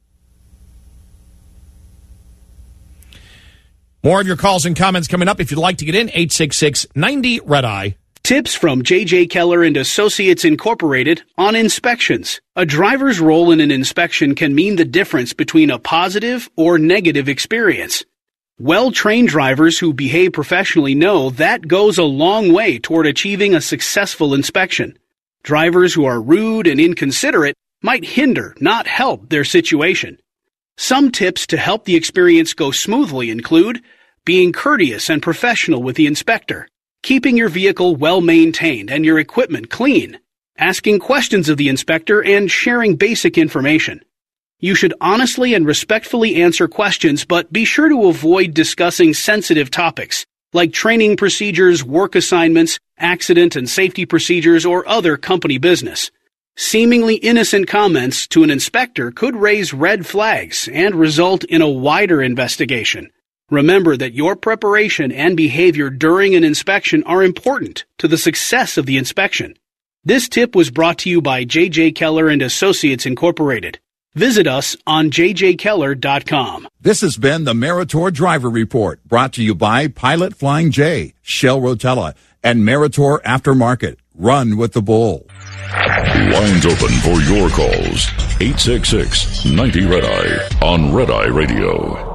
More of your calls and comments coming up. If you'd like to get in, 866-90-RED-EYE. Tips from J.J. Keller and Associates Incorporated on inspections. A driver's role in an inspection can mean the difference between a positive or negative experience. Well-trained drivers who behave professionally know that goes a long way toward achieving a successful inspection. Drivers who are rude and inconsiderate might hinder, not help, their situation. Some tips to help the experience go smoothly include being courteous and professional with the inspector, keeping your vehicle well-maintained and your equipment clean, asking questions of the inspector, and sharing basic information. You should honestly and respectfully answer questions, but be sure to avoid discussing sensitive topics like training procedures, work assignments, accident and safety procedures, or other company business. Seemingly innocent comments to an inspector could raise red flags and result in a wider investigation. Remember that your preparation and behavior during an inspection are important to the success of the inspection. This tip was brought to you by J.J. Keller and Associates Incorporated. Visit us on jjkeller.com. This has been the Meritor Driver Report, brought to you by Pilot Flying J, Shell Rotella, and Meritor Aftermarket. Run with the bull. Lines open for your calls. 866-90-RED-EYE on Red Eye Radio.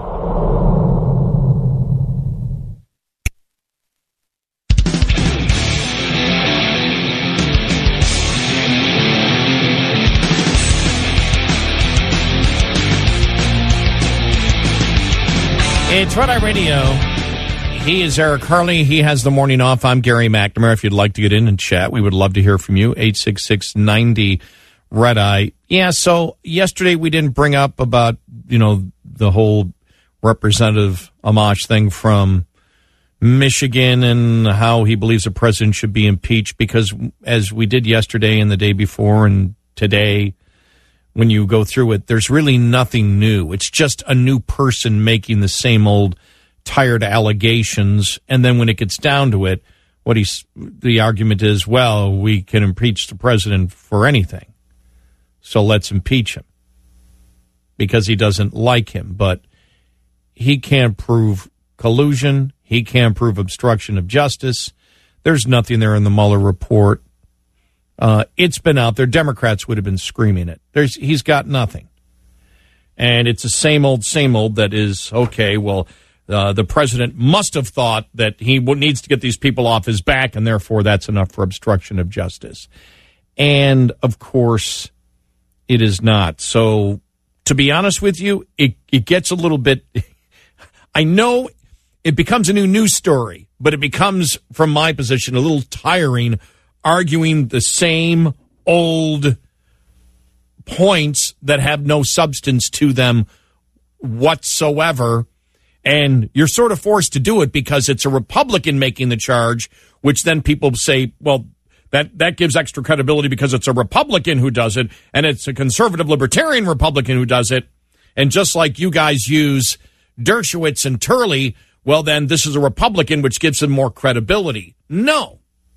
It's Red Eye Radio. He is Eric Harley. He has the morning off. I'm Gary McNamara. If you'd like to get in and chat, we would love to hear from you. 866-90-RED-EYE. Yeah, so yesterday we didn't bring up about, the whole Representative Amash thing from Michigan and how he believes the president should be impeached because, as we did yesterday and the day before and today, when you go through it, there's really nothing new. It's just a new person making the same old tired allegations. And then when it gets down to it, the argument is, well, we can impeach the president for anything. So let's impeach him because he doesn't like him. But he can't prove collusion. He can't prove obstruction of justice. There's nothing there in the Mueller report. It's been out there. Democrats would have been screaming it. He's got nothing. And it's the same old that is, okay, well, the president must have thought that he needs to get these people off his back, and therefore that's enough for obstruction of justice. And, of course, it is not. So, to be honest with you, it gets a little bit, I know it becomes a new news story, but it becomes, from my position, a little tiring arguing the same old points that have no substance to them whatsoever. And you're sort of forced to do it because it's a Republican making the charge, which then people say, well, that gives extra credibility because it's a Republican who does it, and it's a conservative libertarian Republican who does it. And just like you guys use Dershowitz and Turley, well, then this is a Republican, which gives them more credibility. No.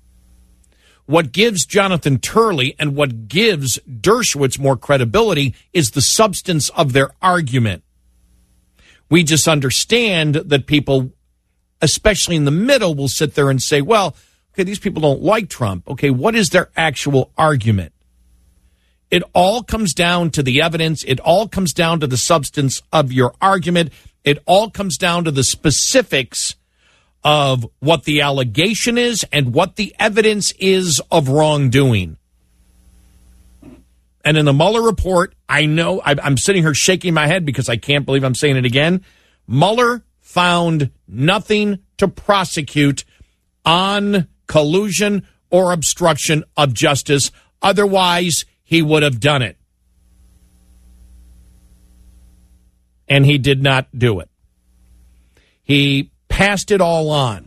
What gives Jonathan Turley and what gives Dershowitz more credibility is the substance of their argument. We just understand that people, especially in the middle, will sit there and say, well, okay, these people don't like Trump. Okay, what is their actual argument? It all comes down to the evidence. It all comes down to the substance of your argument. It all comes down to the specifics of what the allegation is and what the evidence is of wrongdoing. And in the Mueller report, I know I'm sitting here shaking my head because I can't believe I'm saying it again. Mueller found nothing to prosecute on collusion or obstruction of justice. Otherwise, he would have done it. And he did not do it. He passed it all on.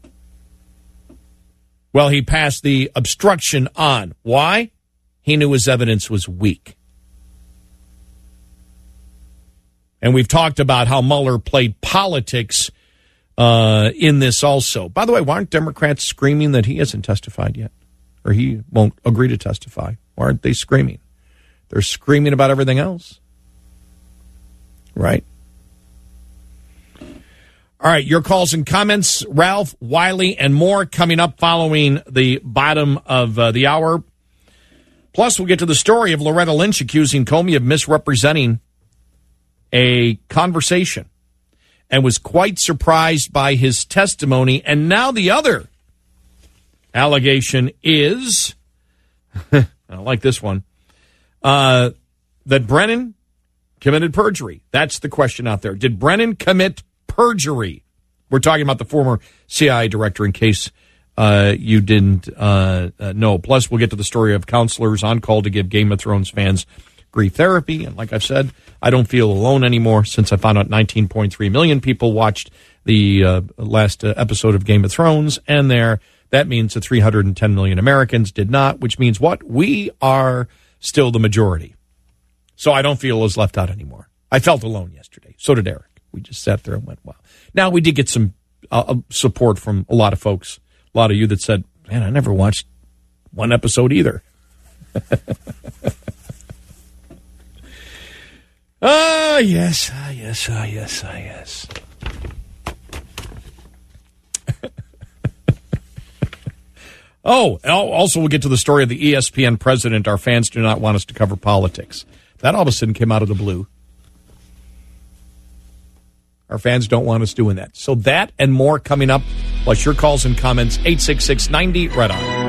Well, he passed the obstruction on. Why? He knew his evidence was weak. And we've talked about how Mueller played politics in this also. By the way, why aren't Democrats screaming that he hasn't testified yet? Or he won't agree to testify? Why aren't they screaming? They're screaming about everything else. Right? All right, your calls and comments, Ralph, Wiley, and more coming up following the bottom of the hour. Plus, we'll get to the story of Loretta Lynch accusing Comey of misrepresenting a conversation and was quite surprised by his testimony. And now the other allegation is, I like this one, that Brennan committed perjury. That's the question out there. Did Brennan commit perjury? We're talking about the former CIA director, in case you didn't know. Plus, we'll get to the story of counselors on call to give Game of Thrones fans grief therapy. And like I've said, I don't feel alone anymore since I found out 19.3 million people watched the last episode of Game of Thrones. And that means that 310 million Americans did not, which means what? We are still the majority. So I don't feel as left out anymore. I felt alone yesterday. So did Eric. We just sat there and went, wow. Now, we did get some support from a lot of folks, a lot of you that said, man, I never watched one episode either. Yes. Also, we'll get to the story of the ESPN president. Our fans do not want us to cover politics. That all of a sudden came out of the blue. Our fans don't want us doing that. So that and more coming up, plus your calls and comments, 866-90 Red On.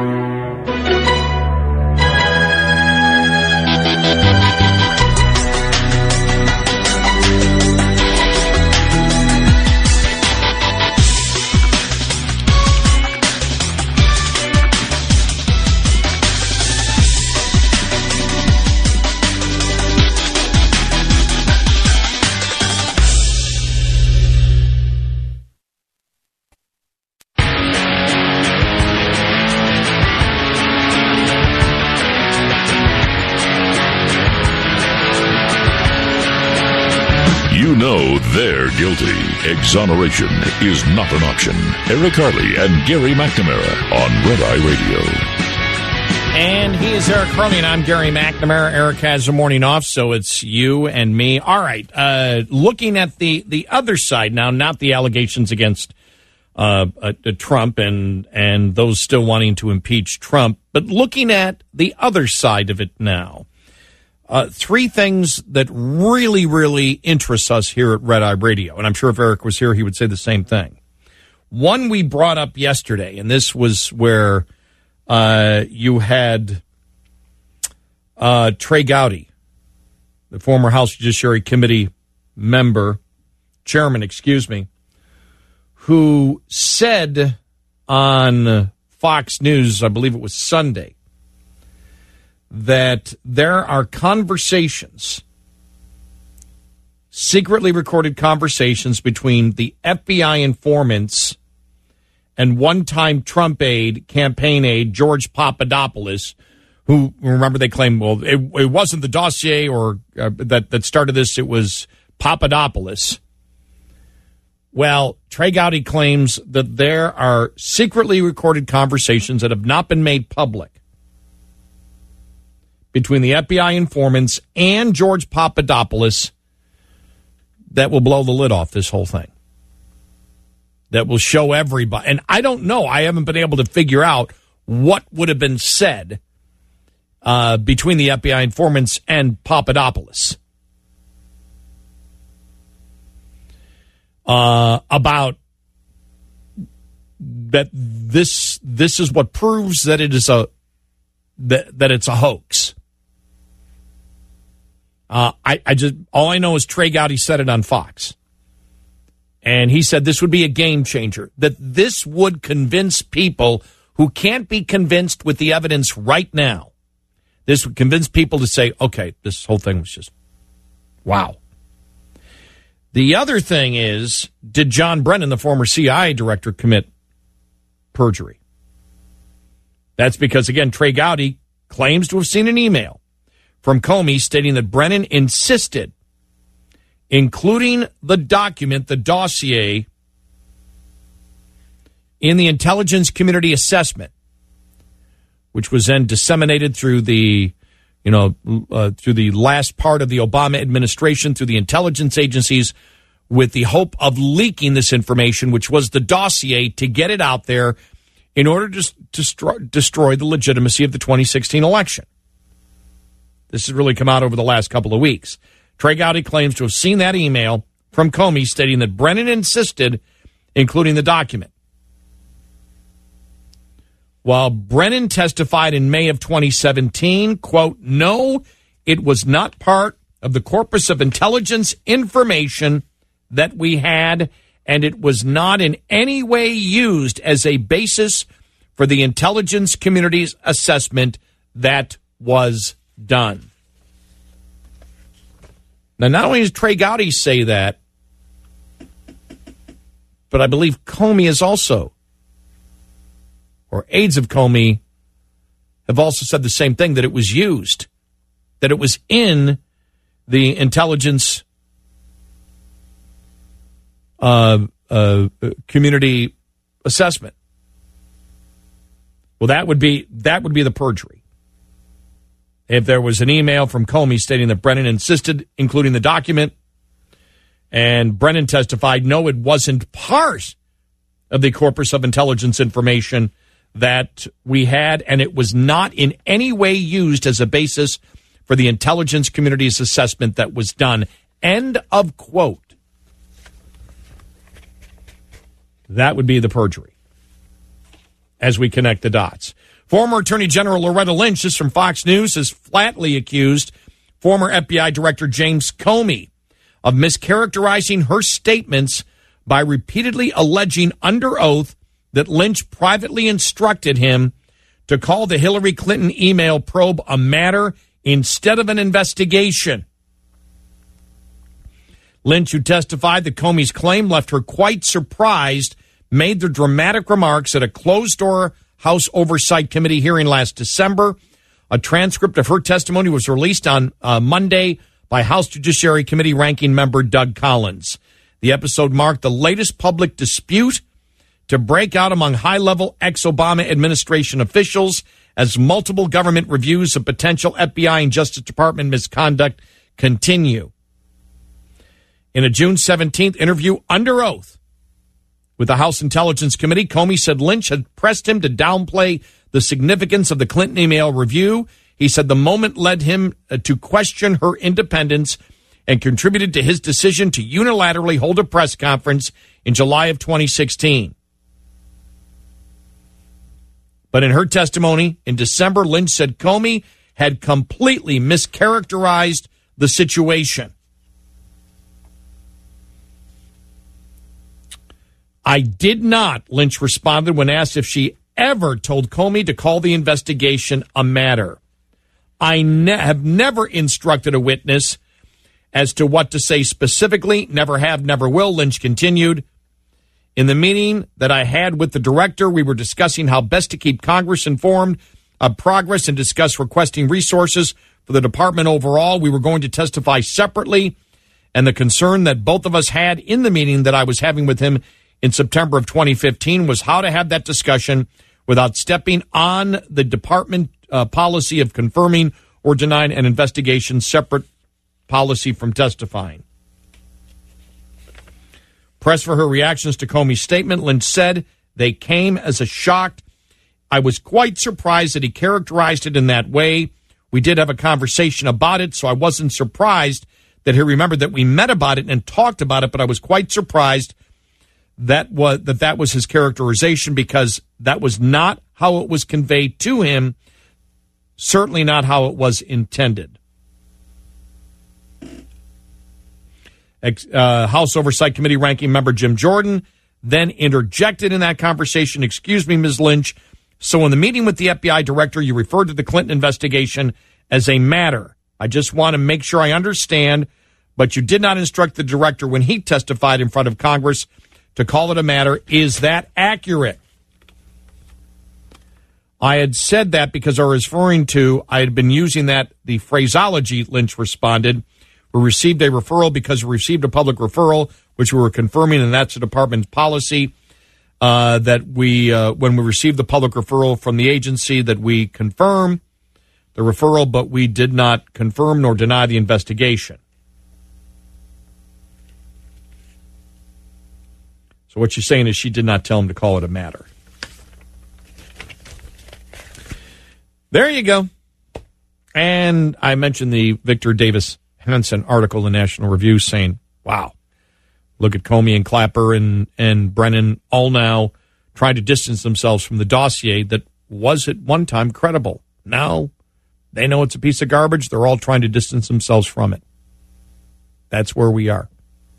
You know they're guilty. Exoneration is not an option. Eric Harley and Gary McNamara on Red Eye Radio. And he is Eric Harley, and I'm Gary McNamara. Eric has a morning off, so it's you and me. All right, looking at the other side now, not the allegations against Trump and those still wanting to impeach Trump, but looking at the other side of it now. Three things that really, really interest us here at Red Eye Radio, and I'm sure if Eric was here, he would say the same thing. One we brought up yesterday, and this was where you had Trey Gowdy, the former House Judiciary Committee chairman, who said on Fox News, I believe it was Sunday, that there are conversations, secretly recorded conversations between the FBI informants and one-time Trump campaign aide, George Papadopoulos, who, remember, they claimed, well, it wasn't the dossier or that started this, it was Papadopoulos. Well, Trey Gowdy claims that there are secretly recorded conversations that have not been made public between the FBI informants and George Papadopoulos that will blow the lid off this whole thing. That will show everybody. And I don't know. I haven't been able to figure out what would have been said between the FBI informants and Papadopoulos about that this is what proves that it is that it's a hoax. All I know is Trey Gowdy said it on Fox. And he said this would be a game changer, that this would convince people who can't be convinced with the evidence right now. This would convince people to say, okay, this whole thing was just, wow. The other thing is, did John Brennan, the former CIA director, commit perjury? That's because, again, Trey Gowdy claims to have seen an email from Comey stating that Brennan insisted including the document, the dossier, in the intelligence community assessment, which was then disseminated through the last part of the Obama administration, through the intelligence agencies, with the hope of leaking this information, which was the dossier, to get it out there in order to destroy the legitimacy of the 2016 election. This has really come out over the last couple of weeks. Trey Gowdy claims to have seen that email from Comey stating that Brennan insisted including the document. While Brennan testified in May of 2017, quote, no, it was not part of the corpus of intelligence information that we had, and it was not in any way used as a basis for the intelligence community's assessment that was done. Now, not only does Trey Gowdy say that, but I believe Comey is also, or aides of Comey, have also said the same thing, that it was used, that it was in the intelligence community assessment. Well, that would be the perjury. If there was an email from Comey stating that Brennan insisted, including the document, and Brennan testified, no, it wasn't part of the corpus of intelligence information that we had, and it was not in any way used as a basis for the intelligence community's assessment that was done. End of quote. That would be the perjury, as we connect the dots. Former Attorney General Loretta Lynch, this from Fox News, has flatly accused former FBI Director James Comey of mischaracterizing her statements by repeatedly alleging under oath that Lynch privately instructed him to call the Hillary Clinton email probe a matter instead of an investigation. Lynch, who testified that Comey's claim left her quite surprised, made the dramatic remarks at a closed-door House Oversight Committee hearing last December. A transcript of her testimony was released on Monday by House Judiciary Committee ranking member Doug Collins. The episode marked the latest public dispute to break out among high-level ex-Obama administration officials as multiple government reviews of potential FBI and Justice Department misconduct continue. In a June 17th interview under oath with the House Intelligence Committee, Comey said Lynch had pressed him to downplay the significance of the Clinton email review. He said the moment led him to question her independence and contributed to his decision to unilaterally hold a press conference in July of 2016. But in her testimony in December, Lynch said Comey had completely mischaracterized the situation. I did not, Lynch responded when asked if she ever told Comey to call the investigation a matter. I have never instructed a witness as to what to say specifically. Never have, never will, Lynch continued. In the meeting that I had with the director, we were discussing how best to keep Congress informed of progress and discuss requesting resources for the department overall. We were going to testify separately, and the concern that both of us had in the meeting that I was having with him in September of 2015 was how to have that discussion without stepping on the department policy of confirming or denying an investigation separate policy from testifying. Pressed for her reactions to Comey's statement, Lynch said they came as a shock. I was quite surprised that he characterized it in that way. We did have a conversation about it, so I wasn't surprised that he remembered that we met about it and talked about it, but I was quite surprised that was his characterization, because that was not how it was conveyed to him, certainly not how it was intended. House Oversight Committee ranking member Jim Jordan then interjected in that conversation, "Excuse me, Ms. Lynch, so in the meeting with the FBI director, you referred to the Clinton investigation as a matter. I just want to make sure I understand, but you did not instruct the director when he testified in front of Congress to call it a matter. Is that accurate?" I had said that because I was referring to, I had been using the phraseology, Lynch responded. We received a referral because we received a public referral, which we were confirming, and that's the department's policy, that we, when we received the public referral from the agency, that we confirm the referral, but we did not confirm nor deny the investigation. So what she's saying is she did not tell him to call it a matter. There you go. And I mentioned the Victor Davis Hanson article in National Review saying, wow, look at Comey and Clapper and Brennan all now trying to distance themselves from the dossier that was at one time credible. Now they know it's a piece of garbage. They're all trying to distance themselves from it. That's where we are.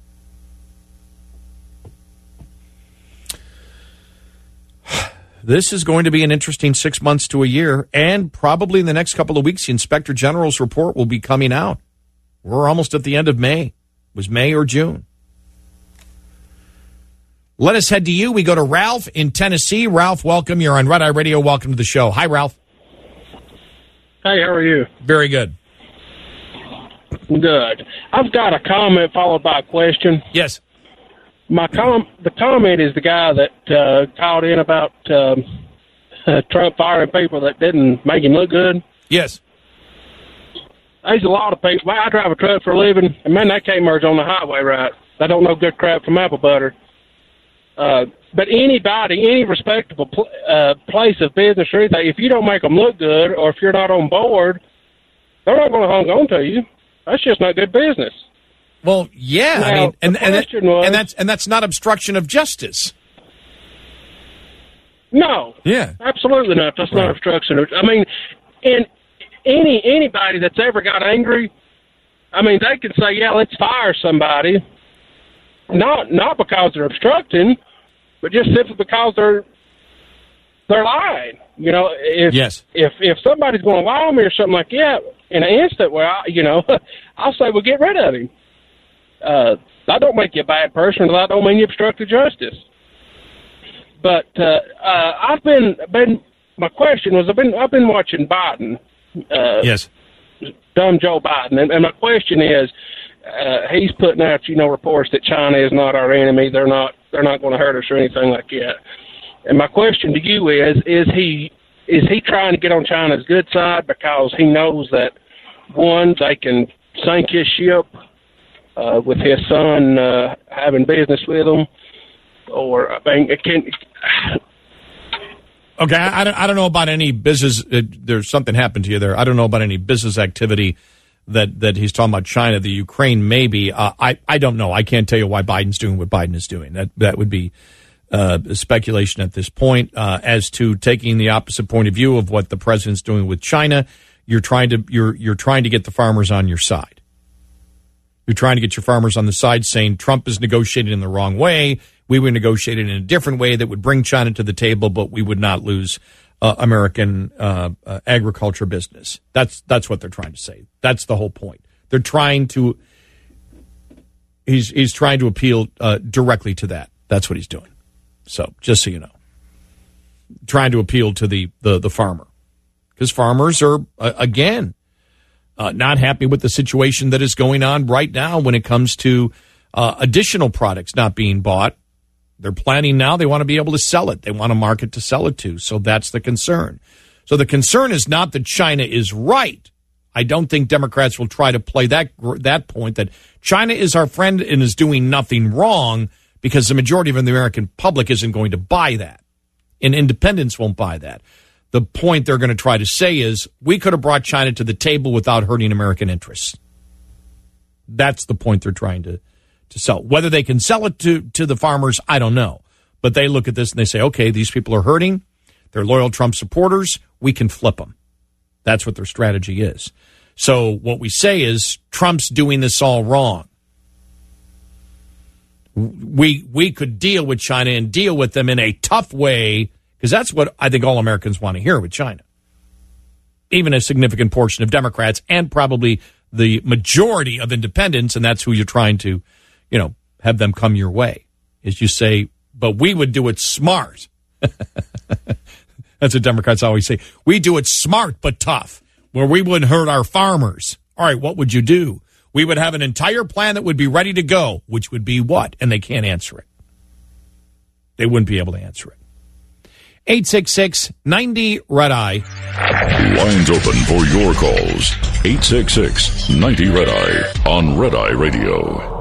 This is going to be an interesting 6 months to a year, and probably in the next couple of weeks, the Inspector General's report will be coming out. We're almost at the end of May. It was May or June. Let us head to you. We go to Ralph in Tennessee. Ralph, welcome. You're on Red Eye Radio. Welcome to the show. Hi, Ralph. Hey, how are you? Very good. Good. I've got a comment followed by a question. Yes. the comment is the guy that called in about Trump firing people that didn't make him look good. Yes. There's a lot of people. I drive a truck for a living, and man, that Kmart's on the highway, right? They don't know good crap from apple butter. But anybody, any respectable place of business or anything, if you don't make them look good, or if you're not on board, they're not going to hang on to you. That's just not good business. Well, yeah, now, and that's not obstruction of justice. No, yeah, absolutely not. That's not obstruction. I mean, and anybody that's ever got angry, I mean, they can say, "Yeah, let's fire somebody," not because they're obstructing, but just simply because they're lying. You know, if somebody's going to lie on me or something like that, in an instant, I'll say, well, get rid of him. That don't make you a bad person. That don't mean you obstructed justice. But I've been. My question was, I've been watching Biden. Yes. Dumb Joe Biden, and my question is, he's putting out, reports that China is not our enemy. They're not going to hurt us or anything like that. And my question to you is he trying to get on China's good side because he knows that, one, they can sink his ship with his son having business with him, or Okay, I don't know about any business. There's something happened to you there. I don't know about any business activity that he's talking about China. The Ukraine, maybe. I don't know. I can't tell you why Biden's doing what Biden is doing. That would be speculation at this point. As to taking the opposite point of view of what the president's doing with China, you're trying to get the farmers on your side. You're trying to get your farmers on the side saying Trump is negotiating in the wrong way. We would negotiate it in a different way that would bring China to the table, but we would not lose American agriculture business. That's what they're trying to say. That's the whole point. They're trying to. He's trying to appeal directly to that. That's what he's doing. So just so you know, trying to appeal to the farmer, because farmers are again not happy with the situation that is going on right now when it comes to additional products not being bought. They're planning now. They want to be able to sell it. They want a market to sell it to. So that's the concern. So the concern is not that China is right. I don't think Democrats will try to play that point that China is our friend and is doing nothing wrong, because the majority of the American public isn't going to buy that. And independents won't buy that. The point they're going to try to say is we could have brought China to the table without hurting American interests. That's the point they're trying to sell. Whether they can sell it to the farmers, I don't know. But they look at this and they say, okay, these people are hurting. They're loyal Trump supporters. We can flip them. That's what their strategy is. So what we say is Trump's doing this all wrong. We could deal with China and deal with them in a tough way, because that's what I think all Americans want to hear with China. Even a significant portion of Democrats and probably the majority of independents, and that's who you're trying to have them come your way, is you say, but we would do it smart. That's what Democrats always say. We do it smart but tough, where we wouldn't hurt our farmers. All right, what would you do? We would have an entire plan that would be ready to go, which would be what? And they can't answer it. They wouldn't be able to answer it. 866-90-RED-EYE. Lines open for your calls. 866-90-RED-EYE on Red Eye Radio.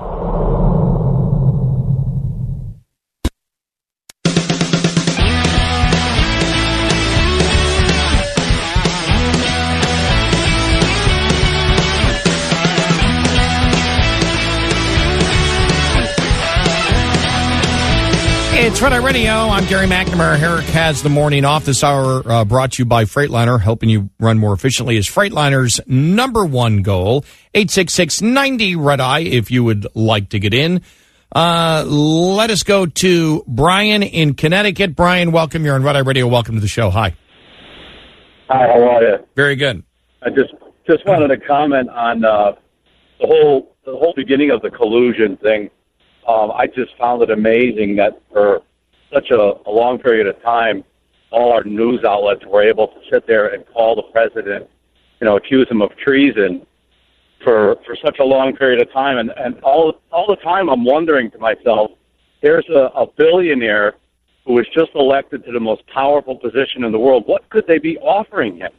It's Red Eye Radio. I'm Gary McNamara. Herrick has the morning off. This hour brought to you by Freightliner, helping you run more efficiently is Freightliner's number one goal. 866-90-RED-EYE if you would like to get in. Let us go to Brian in Connecticut. Brian, welcome. You're on Red Eye Radio. Welcome to the show. Hi. Hi, how are you? Very good. I just wanted to comment on the whole beginning of the collusion thing. I just found it amazing that for such a long period of time, all our news outlets were able to sit there and call the president, accuse him of treason for such a long period of time. And all the time I'm wondering to myself, There's a billionaire who was just elected to the most powerful position in the world. What could they be offering him?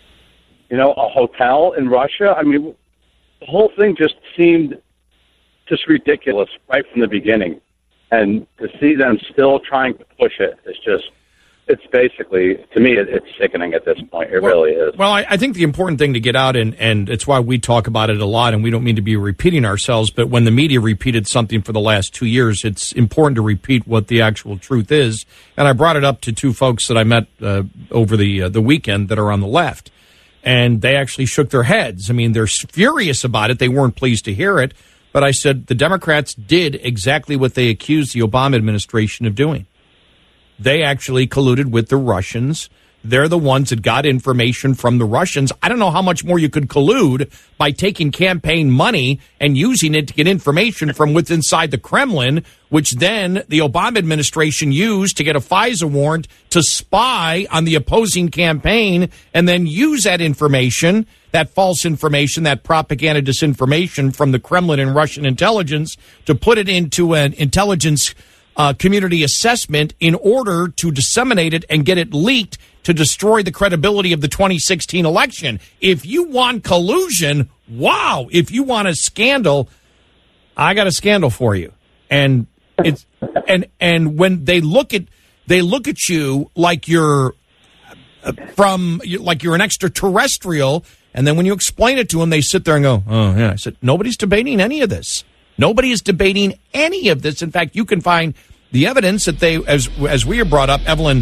You know, a hotel in Russia? I mean, the whole thing just seemed just ridiculous right from the beginning. And to see them still trying to push it, it's basically, to me, it's sickening at this point. It really is. Well, I think the important thing to get out, and it's why we talk about it a lot, and we don't mean to be repeating ourselves, but when the media repeated something for the last 2 years, it's important to repeat what the actual truth is. And I brought it up to two folks that I met over the weekend that are on the left, and they actually shook their heads. I mean, they're furious about it. They weren't pleased to hear it. But I said the Democrats did exactly what they accused the Obama administration of doing. They actually colluded with the Russians. They're the ones that got information from the Russians. I don't know how much more you could collude by taking campaign money and using it to get information from what's inside the Kremlin, which then the Obama administration used to get a FISA warrant to spy on the opposing campaign and then use that information, that false information, that propaganda disinformation from the Kremlin and Russian intelligence to put it into an intelligence community assessment in order to disseminate it and get it leaked to destroy the credibility of the 2016 election. If you want collusion, wow. If you want a scandal, I got a scandal for you. And it's and when they look at you like you're like you're an extraterrestrial, and then when you explain it to them, they sit there and go, "Oh yeah." I said, nobody's debating any of this. Nobody is debating any of this. In fact, you can find the evidence that they, as we have brought up, Evelyn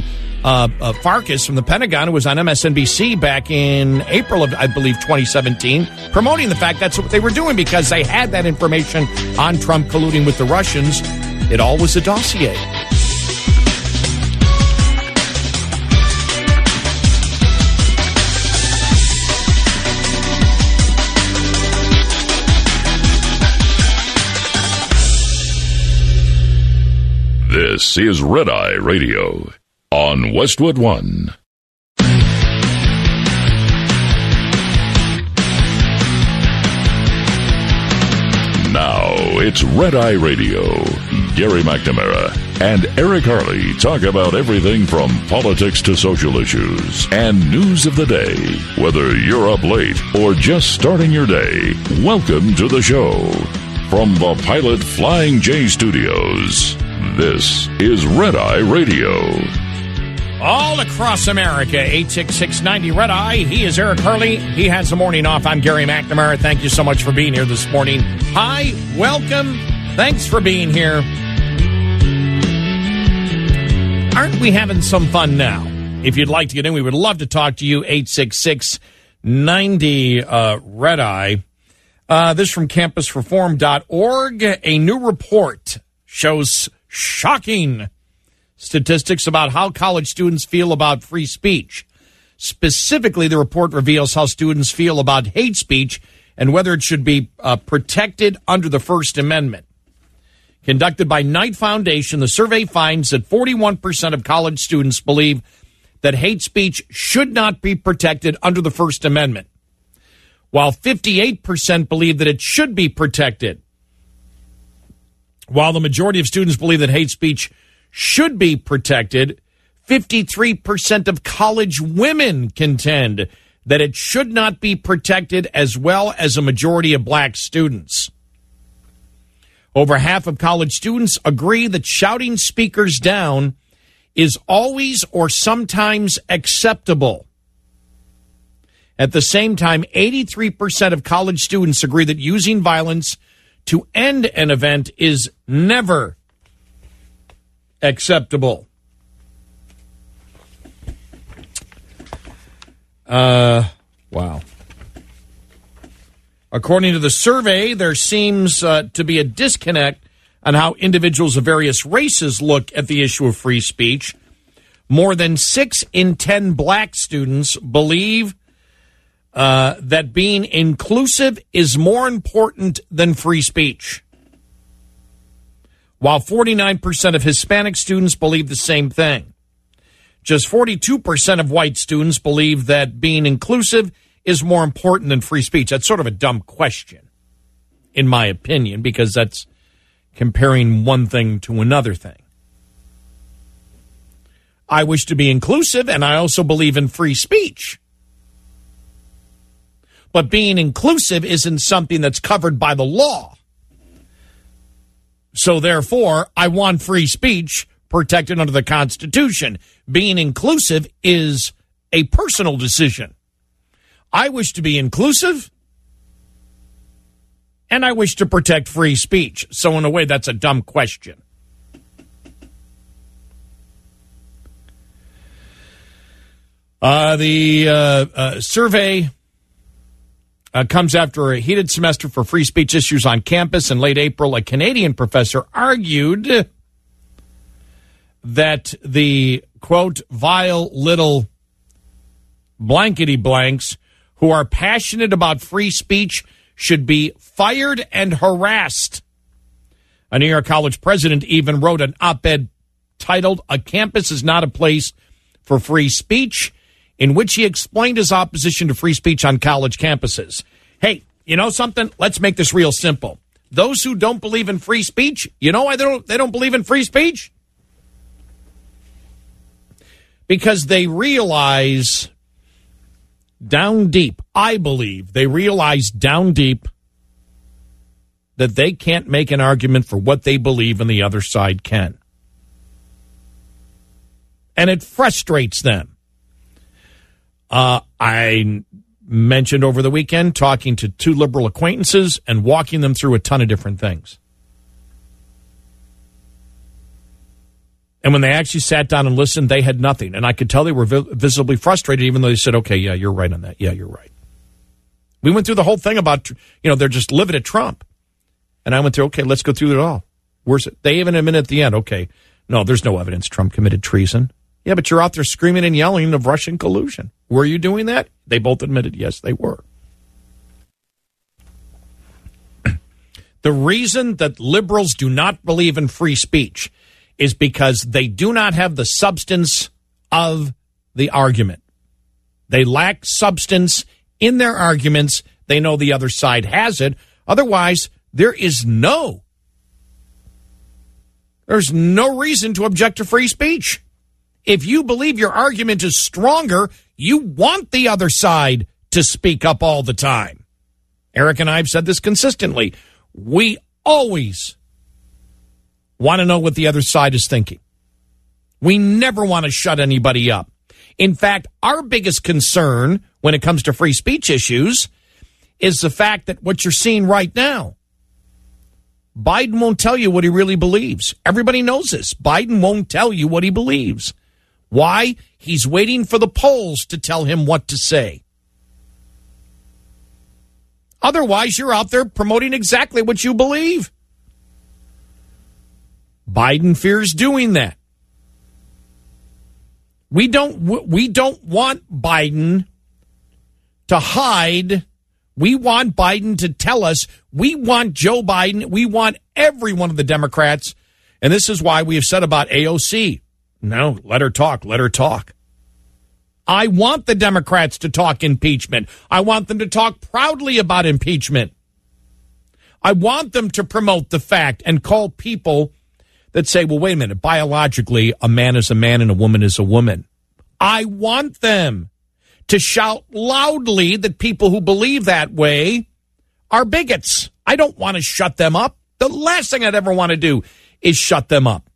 Farkas from the Pentagon, who was on MSNBC back in April of, I believe, 2017, promoting the fact that's what they were doing because they had that information on Trump colluding with the Russians. It all was a dossier. This is Red Eye Radio on Westwood One. Now it's Red Eye Radio. Gary McNamara and Eric Harley talk about everything from politics to social issues and news of the day. Whether you're up late or just starting your day, welcome to the show. From the Pilot Flying J Studios, this is Red Eye Radio. All across America, 866-90 Red Eye. He is Eric Harley. He has the morning off. I'm Gary McNamara. Thank you so much for being here this morning. Hi, welcome. Thanks for being here. Aren't we having some fun now? If you'd like to get in, we would love to talk to you. 866-90 Red Eye. This from campusreform.org. A new report shows shocking statistics about how college students feel about free speech. Specifically, the report reveals how students feel about hate speech and whether it should be protected under the First Amendment. Conducted by Knight Foundation, the survey finds that 41% of college students believe that hate speech should not be protected under the First Amendment, while 58% believe that it should be protected. While the majority of students believe that hate speech should be protected, 53% of college women contend that it should not be protected, as well as a majority of black students. Over half of college students agree that shouting speakers down is always or sometimes acceptable. At the same time, 83% of college students agree that using violence to end an event is never acceptable. Wow. According to the survey, there seems to be a disconnect on how individuals of various races look at the issue of free speech. More than 6 in 10 black students believe that being inclusive is more important than free speech, while 49% of Hispanic students believe the same thing. Just 42% of white students believe that being inclusive is more important than free speech. That's sort of a dumb question, in my opinion, because that's comparing one thing to another thing. I wish to be inclusive, and I also believe in free speech. But being inclusive isn't something that's covered by the law. So therefore, I want free speech protected under the Constitution. Being inclusive is a personal decision. I wish to be inclusive, and I wish to protect free speech. So in a way, that's a dumb question. The survey comes after a heated semester for free speech issues on campus. In late April, a Canadian professor argued that the, quote, vile little blankety blanks who are passionate about free speech should be fired and harassed. A New York College president even wrote an op-ed titled, "A Campus is Not a Place for Free Speech," in which he explained his opposition to free speech on college campuses. Hey, you know something? Let's make this real simple. Those who don't believe in free speech, you know why they don't believe in free speech? Because they realize down deep, I believe, they realize down deep that they can't make an argument for what they believe and the other side can. And it frustrates them. I mentioned over the weekend talking to two liberal acquaintances and walking them through a ton of different things. And when they actually sat down and listened, they had nothing. And I could tell they were visibly frustrated, even though they said, okay, yeah, you're right on that. Yeah, you're right. We went through the whole thing about, they're just livid at Trump. And I went through, okay, let's go through it all. Where's it? They even admitted at the end, okay, no, there's no evidence Trump committed treason. Yeah, but you're out there screaming and yelling of Russian collusion. Were you doing that? They both admitted, yes, they were. The reason that liberals do not believe in free speech is because they do not have the substance of the argument. They lack substance in their arguments. They know the other side has it. Otherwise, there's no reason to object to free speech. If you believe your argument is stronger, you want the other side to speak up all the time. Eric and I have said this consistently. We always want to know what the other side is thinking. We never want to shut anybody up. In fact, our biggest concern when it comes to free speech issues is the fact that what you're seeing right now, Biden won't tell you what he really believes. Everybody knows this. Biden won't tell you what he believes. Why? He's waiting for the polls to tell him what to say. Otherwise, you're out there promoting exactly what you believe. Biden fears doing that. We don't want Biden to hide. We want Biden to tell us. We want Joe Biden. We want every one of the Democrats. And this is why we have said about AOC. No, let her talk. Let her talk. I want the Democrats to talk impeachment. I want them to talk proudly about impeachment. I want them to promote the fact and call people that say, well, wait a minute, biologically, a man is a man and a woman is a woman. I want them to shout loudly that people who believe that way are bigots. I don't want to shut them up. The last thing I'd ever want to do is shut them up.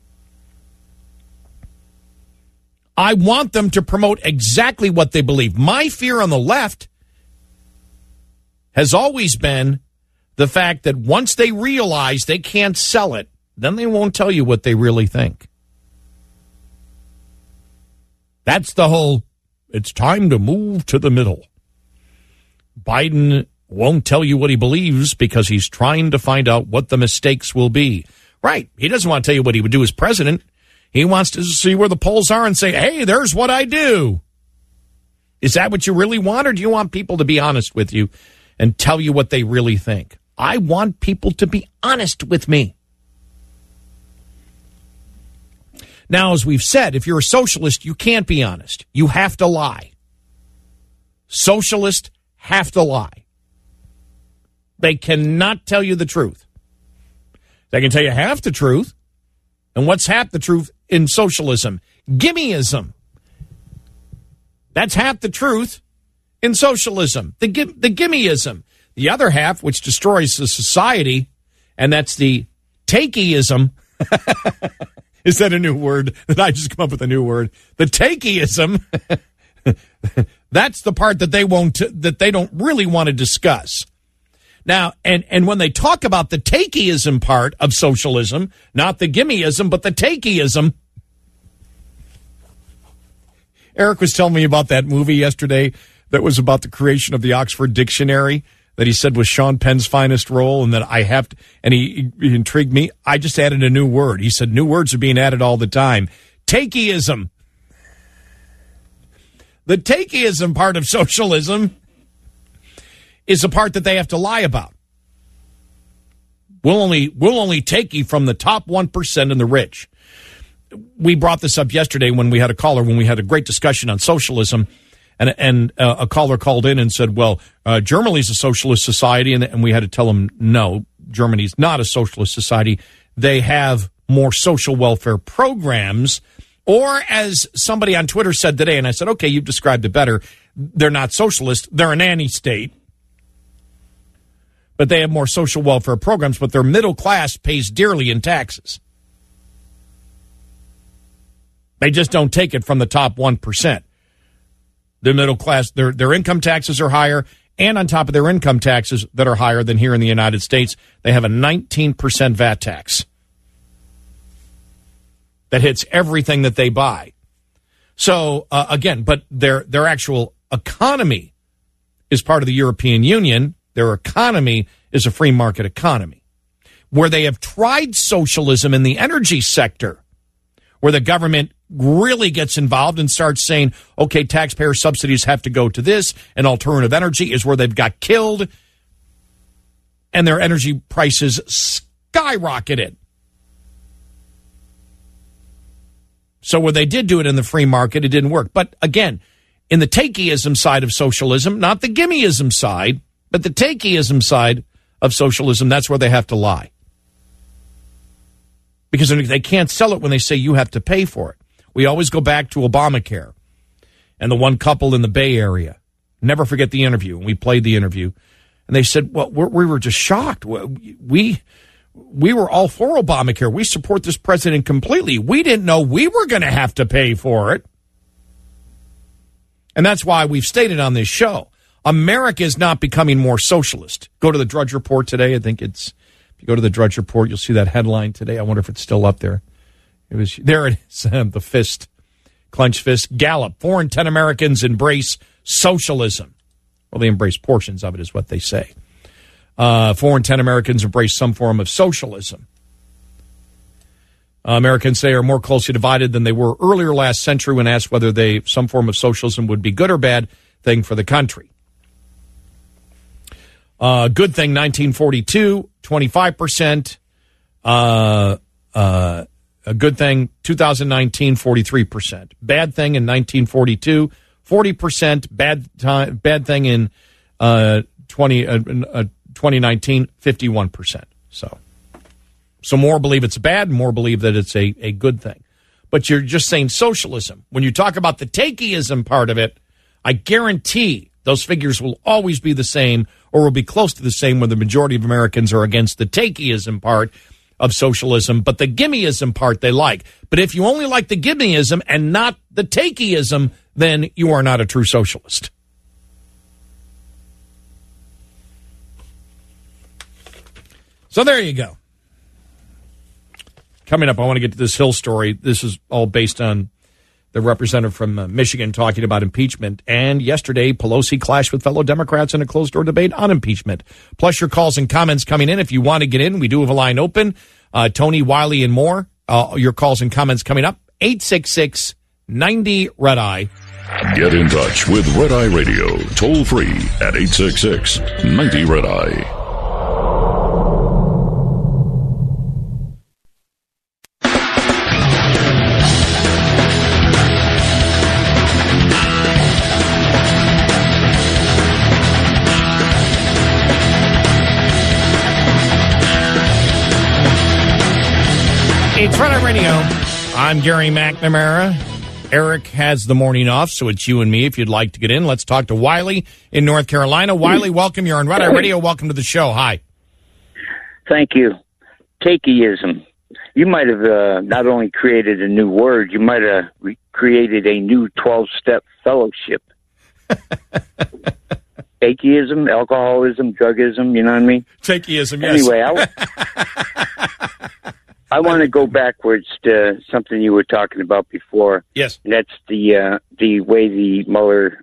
I want them to promote exactly what they believe. My fear on the left has always been the fact that once they realize they can't sell it, then they won't tell you what they really think. That's the whole, it's time to move to the middle. Biden won't tell you what he believes because he's trying to find out what the mistakes will be. Right. He doesn't want to tell you what he would do as president. He wants to see where the polls are and say, hey, there's what I do. Is that what you really want, or do you want people to be honest with you and tell you what they really think? I want people to be honest with me. Now, as we've said, if you're a socialist, you can't be honest. You have to lie. Socialists have to lie. They cannot tell you the truth. They can tell you half the truth. And what's half the truth in socialism? Gimmeism. That's half the truth in socialism, the gimmeism. The other half, which destroys the society, and that's the takeism. Is that a new word? Did I just come up with a new word? The takeism. That's the part that they don't really want to discuss. Now, and when they talk about the takeism part of socialism, not the gimmeism, but the takeism. Eric was telling me about that movie yesterday that was about the creation of the Oxford Dictionary that he said was Sean Penn's finest role, and that I have to, and he intrigued me. I just added a new word. He said new words are being added all the time. Takeism. The takeism part of socialism is the part that they have to lie about. We'll only take you from the top 1% and the rich. We brought this up yesterday when we had a caller, when we had a great discussion on socialism, and a caller called in and said, well, Germany's a socialist society, and we had to tell him, no, Germany's not a socialist society. They have more social welfare programs, or as somebody on Twitter said today, and I said, okay, you've described it better, they're not socialist, they're a nanny state. But they have more social welfare programs, but their middle class pays dearly in taxes. They just don't take it from the top 1%. The middle class, their income taxes are higher, and on top of their income taxes that are higher than here in the United States, they have a 19% VAT tax that hits everything that they buy. So, again, but their actual economy is part of the European Union. Their economy is a free market economy. Where they have tried socialism in the energy sector, where the government really gets involved and starts saying, okay, taxpayer subsidies have to go to this, and alternative energy, is where they've got killed, and their energy prices skyrocketed. So where they did do it in the free market, it didn't work. But again, in the takeism side of socialism, not the gimmeism side, but the takeism side of socialism, that's where they have to lie. Because they can't sell it when they say you have to pay for it. We always go back to Obamacare and the one couple in the Bay Area. Never forget the interview. And we played the interview. And they said, well, we were just shocked. We were all for Obamacare. We support this president completely. We didn't know we were going to have to pay for it. And that's why we've stated on this show, America is not becoming more socialist. Go to the Drudge Report today. I think if you go to the Drudge Report, you'll see that headline today. I wonder if it's still up there. There it is, the fist, clenched fist. Gallup, 4 in 10 Americans embrace socialism. Well, they embrace portions of it is what they say. 4 in 10 Americans embrace some form of socialism. Americans say are more closely divided than they were earlier last century when asked whether some form of socialism would be good or bad thing for the country. Good thing, 1942, 25%. A good thing, 2019, 43%. Bad thing in 1942, 40%. Bad thing in 2019, 51%. So more believe it's bad, more believe that it's a good thing. But you're just saying socialism. When you talk about the takeism part of it, I guarantee those figures will always be the same or will be close to the same when the majority of Americans are against the takeism part of socialism, but the gimmeism part they like. But if you only like the gimmeism and not the takeism, then you are not a true socialist. So there you go. Coming up, I want to get to this Hill story. This is all based on the representative from Michigan talking about impeachment. And yesterday, Pelosi clashed with fellow Democrats in a closed-door debate on impeachment. Plus, your calls and comments coming in. If you want to get in, we do have a line open. Tony, Wiley, and more. Your calls and comments coming up. 866-90-RED-EYE. Get in touch with Red Eye Radio. Toll free at 866-90-RED-EYE. It's Red Eye Radio. I'm Gary McNamara. Eric has the morning off, so it's you and me. If you'd like to get in, let's talk to Wiley in North Carolina. Wiley, welcome. You're on Red Eye Radio. Welcome to the show. Hi. Thank you. Takeism. You might have not only created a new word, you might have created a new 12-step fellowship. Takeism, alcoholism, drugism, you know what I mean? Takeism, yes. Anyway, I want to go backwards to something you were talking about before. Yes. And that's the way the Mueller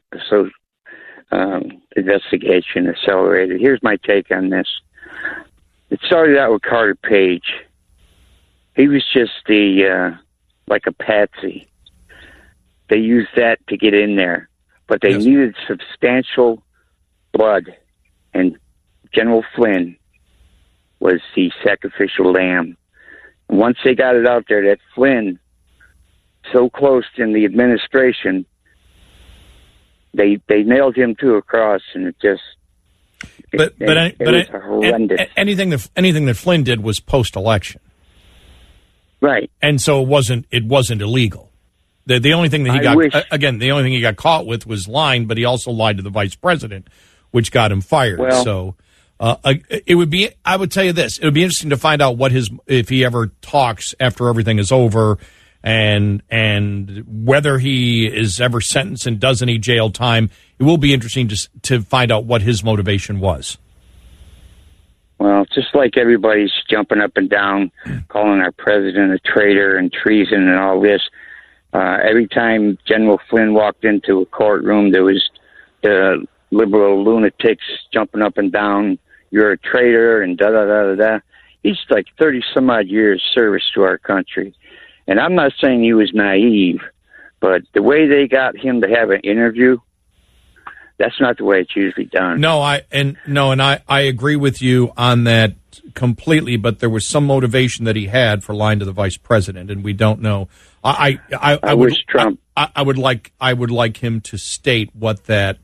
investigation accelerated. Here's my take on this. It started out with Carter Page. He was just like a patsy. They used that to get in there, but they needed substantial blood, and General Flynn was the sacrificial lamb. And once they got it out there that Flynn, so close in the administration, they nailed him to a cross, and it just it was horrendous. Anything that Flynn did was post-election. Right. And so it wasn't illegal. The only thing that he the only thing he got caught with was lying, but he also lied to the vice president, which got him fired. Well, so I would tell you this, it would be interesting to find out if he ever talks after everything is over, and whether he is ever sentenced and does any jail time. It will be interesting to find out what his motivation was. Well, just like everybody's jumping up and down, calling our president a traitor and treason and all this, every time General Flynn walked into a courtroom, there was the liberal lunatics jumping up and down, you're a traitor, and da-da-da-da-da. He's like 30-some-odd years service to our country. And I'm not saying he was naive, but the way they got him to have an interview, that's not the way it's usually done. No, I agree with you on that completely. But there was some motivation that he had for lying to the vice president, and we don't know. I wish Trump. I would like him to state what that.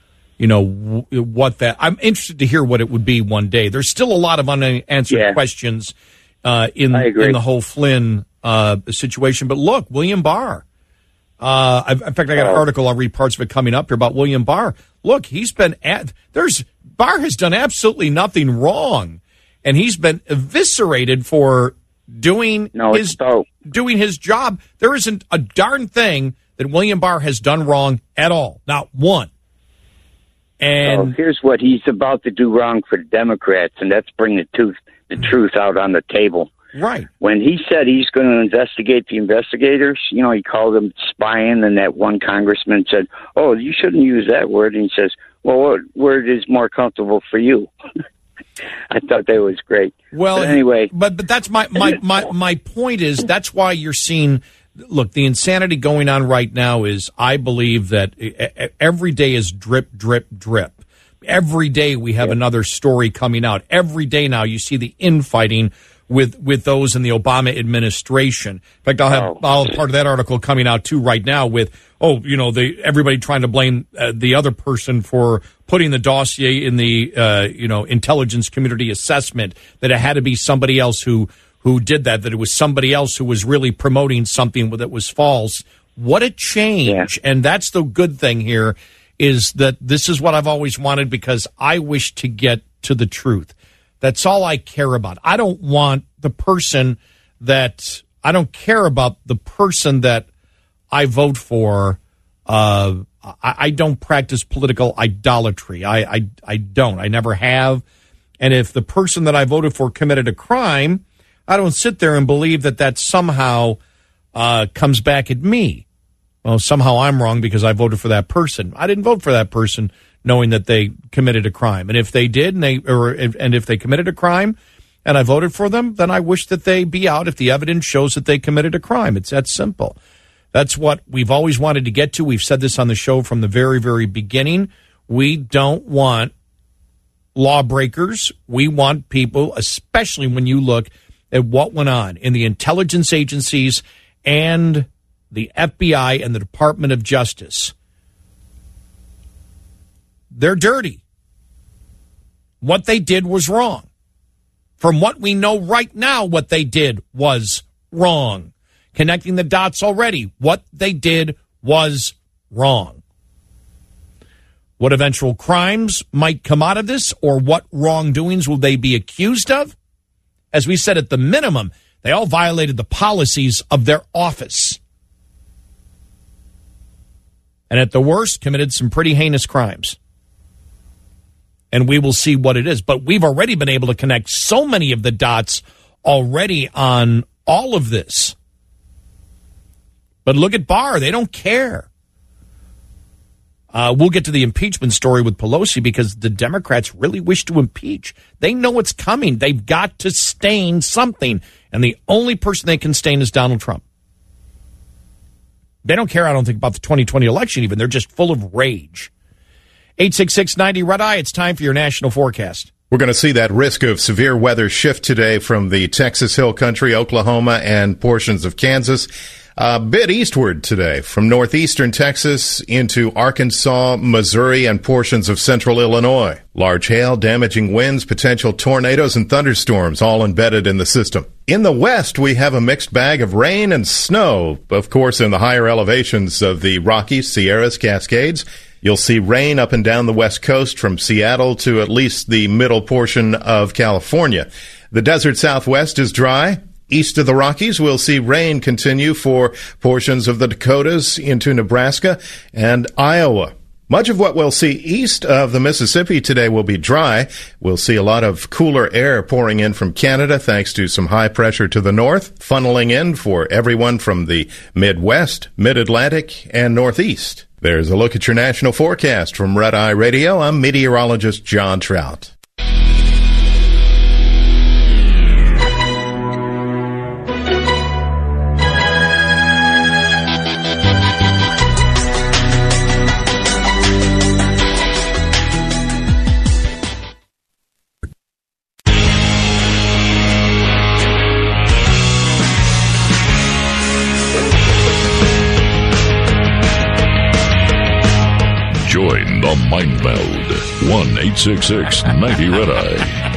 I'm interested to hear what it would be one day. There's still a lot of unanswered questions in the whole Flynn situation. But look, William Barr. In fact, I got an article. I'll read parts of it coming up here about William Barr. Look, Barr has done absolutely nothing wrong, and he's been eviscerated for doing his job. There isn't a darn thing that William Barr has done wrong at all, not one. And here's what he's about to do wrong for the Democrats, and that's bring the truth out on the table. Right. When he said he's going to investigate the investigators, he called them spying, and that one congressman said, "Oh, you shouldn't use that word." And he says, "Well, what word is more comfortable for you?" I thought that was great. Well, but anyway, but that's my point is that's why you're seeing. Look, the insanity going on right now is I believe that every day is drip, drip, drip. Every day we have another story coming out. Every day now you see the infighting with those in the Obama administration. In fact, I'll have part of that article coming out too right now with everybody trying to blame the other person for putting the dossier in the intelligence community assessment, that it had to be somebody else who did that it was somebody else who was really promoting something that was false. What a change. Yeah. And that's the good thing here, is that this is what I've always wanted, because I wish to get to the truth. That's all I care about. I don't want the person I don't care about the person that I vote for. I don't practice political idolatry. I don't. I never have. And if the person that I voted for committed a crime, I don't sit there and believe that somehow comes back at me. Well, somehow I'm wrong because I voted for that person. I didn't vote for that person knowing that they committed a crime. And if they did, and if they committed a crime and I voted for them, then I wish that they be out if the evidence shows that they committed a crime. It's that simple. That's what we've always wanted to get to. We've said this on the show from the very, very beginning. We don't want lawbreakers. We want people, especially when you look at what went on in the intelligence agencies and the FBI and the Department of Justice. They're dirty. What they did was wrong. From what we know right now, what they did was wrong. Connecting the dots already. What they did was wrong. What eventual crimes might come out of this, or what wrongdoings will they be accused of? As we said, at the minimum, they all violated the policies of their office. And at the worst, committed some pretty heinous crimes. And we will see what it is. But we've already been able to connect so many of the dots already on all of this. But look at Barr. They don't care. We'll get to the impeachment story with Pelosi because the Democrats really wish to impeach. They know it's coming. They've got to stain something. And the only person they can stain is Donald Trump. They don't care, I don't think, about the 2020 election even. They're just full of rage. 866-90 Red Eye, it's time for your national forecast. We're going to see that risk of severe weather shift today from the Texas Hill Country, Oklahoma, and portions of Kansas. A bit eastward today from northeastern Texas into Arkansas, Missouri, and portions of central Illinois. Large hail, damaging winds, potential tornadoes, and thunderstorms all embedded in the system. In the west, we have a mixed bag of rain and snow. Of course, in the higher elevations of the Rockies, Sierras, Cascades, you'll see rain up and down the west coast from Seattle to at least the middle portion of California. The desert southwest is dry. East of the Rockies, we'll see rain continue for portions of the Dakotas into Nebraska and Iowa. Much of what we'll see east of the Mississippi today will be dry. We'll see a lot of cooler air pouring in from Canada thanks to some high pressure to the north, funneling in for everyone from the Midwest, Mid-Atlantic, and Northeast. There's a look at your national forecast from Red Eye Radio. I'm meteorologist John Trout. Join the Mind Meld. 1-866-90-RED-EYE.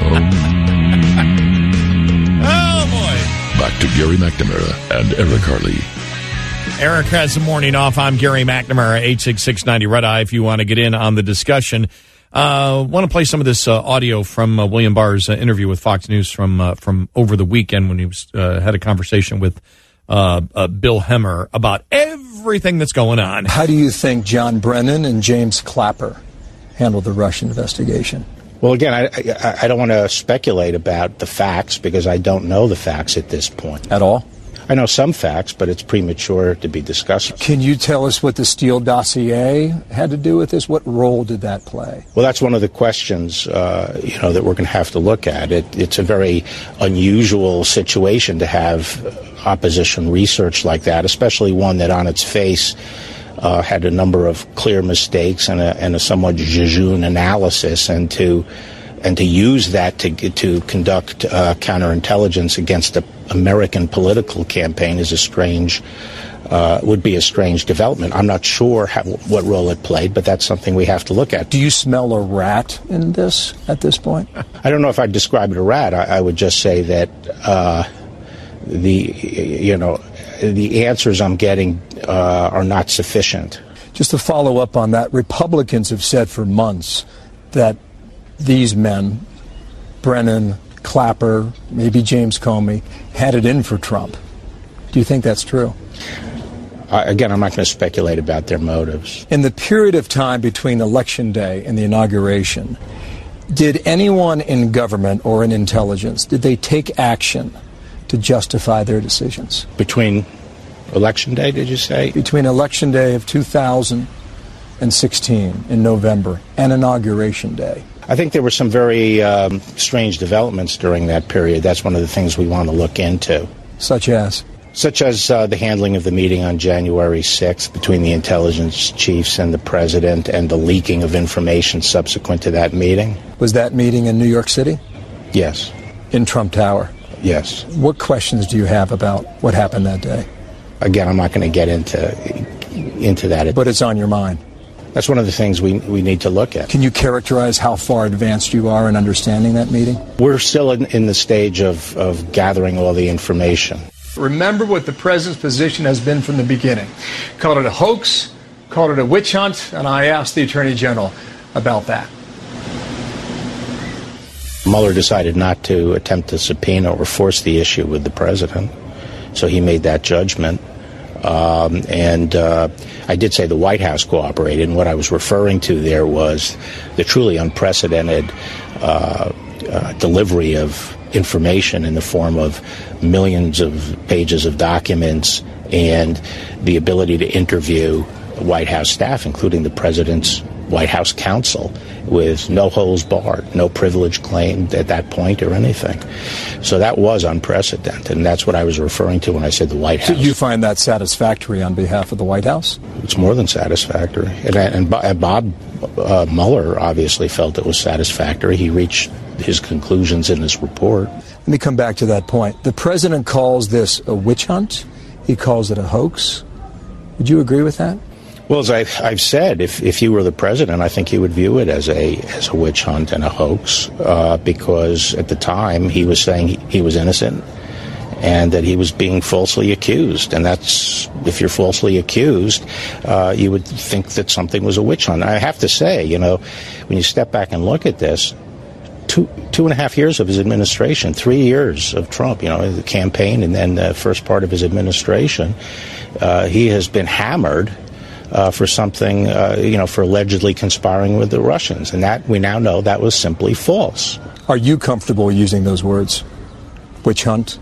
Oh, boy. Back to Gary McNamara and Eric Harley. Eric has the morning off. I'm Gary McNamara, 866-90-RED-EYE, if you want to get in on the discussion. Want to play some of this audio from William Barr's interview with Fox News from over the weekend when he was had a conversation with Bill Hemmer about everything that's going on. How do you think John Brennan and James Clapper handled the Russian investigation? Well, again, I don't want to speculate about the facts because I don't know the facts at this point. At all? I know some facts, but it's premature to be discussed. Can you tell us what the Steele dossier had to do with this? What role did that play? Well, that's one of the questions, that we're going to have to look at. It's a very unusual situation to have opposition research like that, especially one that on its face had a number of clear mistakes and a somewhat jejune analysis, and to use that to conduct counterintelligence against the American political campaign is would be a strange development. I'm not sure what role it played, but that's something we have to look at. Do you smell a rat in this at this point? I don't know if I'd describe it a rat. I would just say that the answers I'm getting are not sufficient. Just to follow up on that, Republicans have said for months that these men, Brennan, Clapper, maybe James Comey, had it in for Trump. Do you think that's true? Again, I'm not going to speculate about their motives. In the period of time between Election Day and the inauguration, did anyone in government or in intelligence, did they take action to justify their decisions? Between Election Day, did you say? Between Election Day of 2016 in November and Inauguration Day. I think there were some very strange developments during that period. That's one of the things we want to look into. Such as? Such as the handling of the meeting on January 6th between the intelligence chiefs and the president, and the leaking of information subsequent to that meeting. Was that meeting in New York City? Yes. In Trump Tower? Yes. What questions do you have about what happened that day? Again, I'm not going to get into that. But it's on your mind. That's one of the things we need to look at. Can you characterize how far advanced you are in understanding that meeting? We're still in the stage of gathering all the information. Remember what the president's position has been from the beginning. Called it a hoax, called it a witch hunt, and I asked the Attorney General about that. Mueller decided not to attempt to subpoena or force the issue with the president, so he made that judgment. I did say the White House cooperated, and what I was referring to there was the truly unprecedented delivery of information in the form of millions of pages of documents and the ability to interview White House staff, including the president's White House counsel, with no holds barred, no privilege claimed at that point or anything. So that was unprecedented, and that's what I was referring to when I said the White House. So you find that satisfactory on behalf of the White House? It's more than satisfactory. And Bob Mueller obviously felt it was satisfactory. He reached his conclusions in his report. Let me come back to that point. The president calls this a witch hunt. He calls it a hoax. Would you agree with that? Well, as I've said, if you were the president, I think you would view it as a witch hunt and a hoax, because at the time he was saying he was innocent and that he was being falsely accused. And that's, if you're falsely accused, you would think that something was a witch hunt. I have to say, when you step back and look at this, two and a half years of his administration, 3 years of Trump, the campaign and then the first part of his administration, he has been hammered for something, for allegedly conspiring with the Russians. And that, we now know, that was simply false. Are you comfortable using those words? Witch hunt?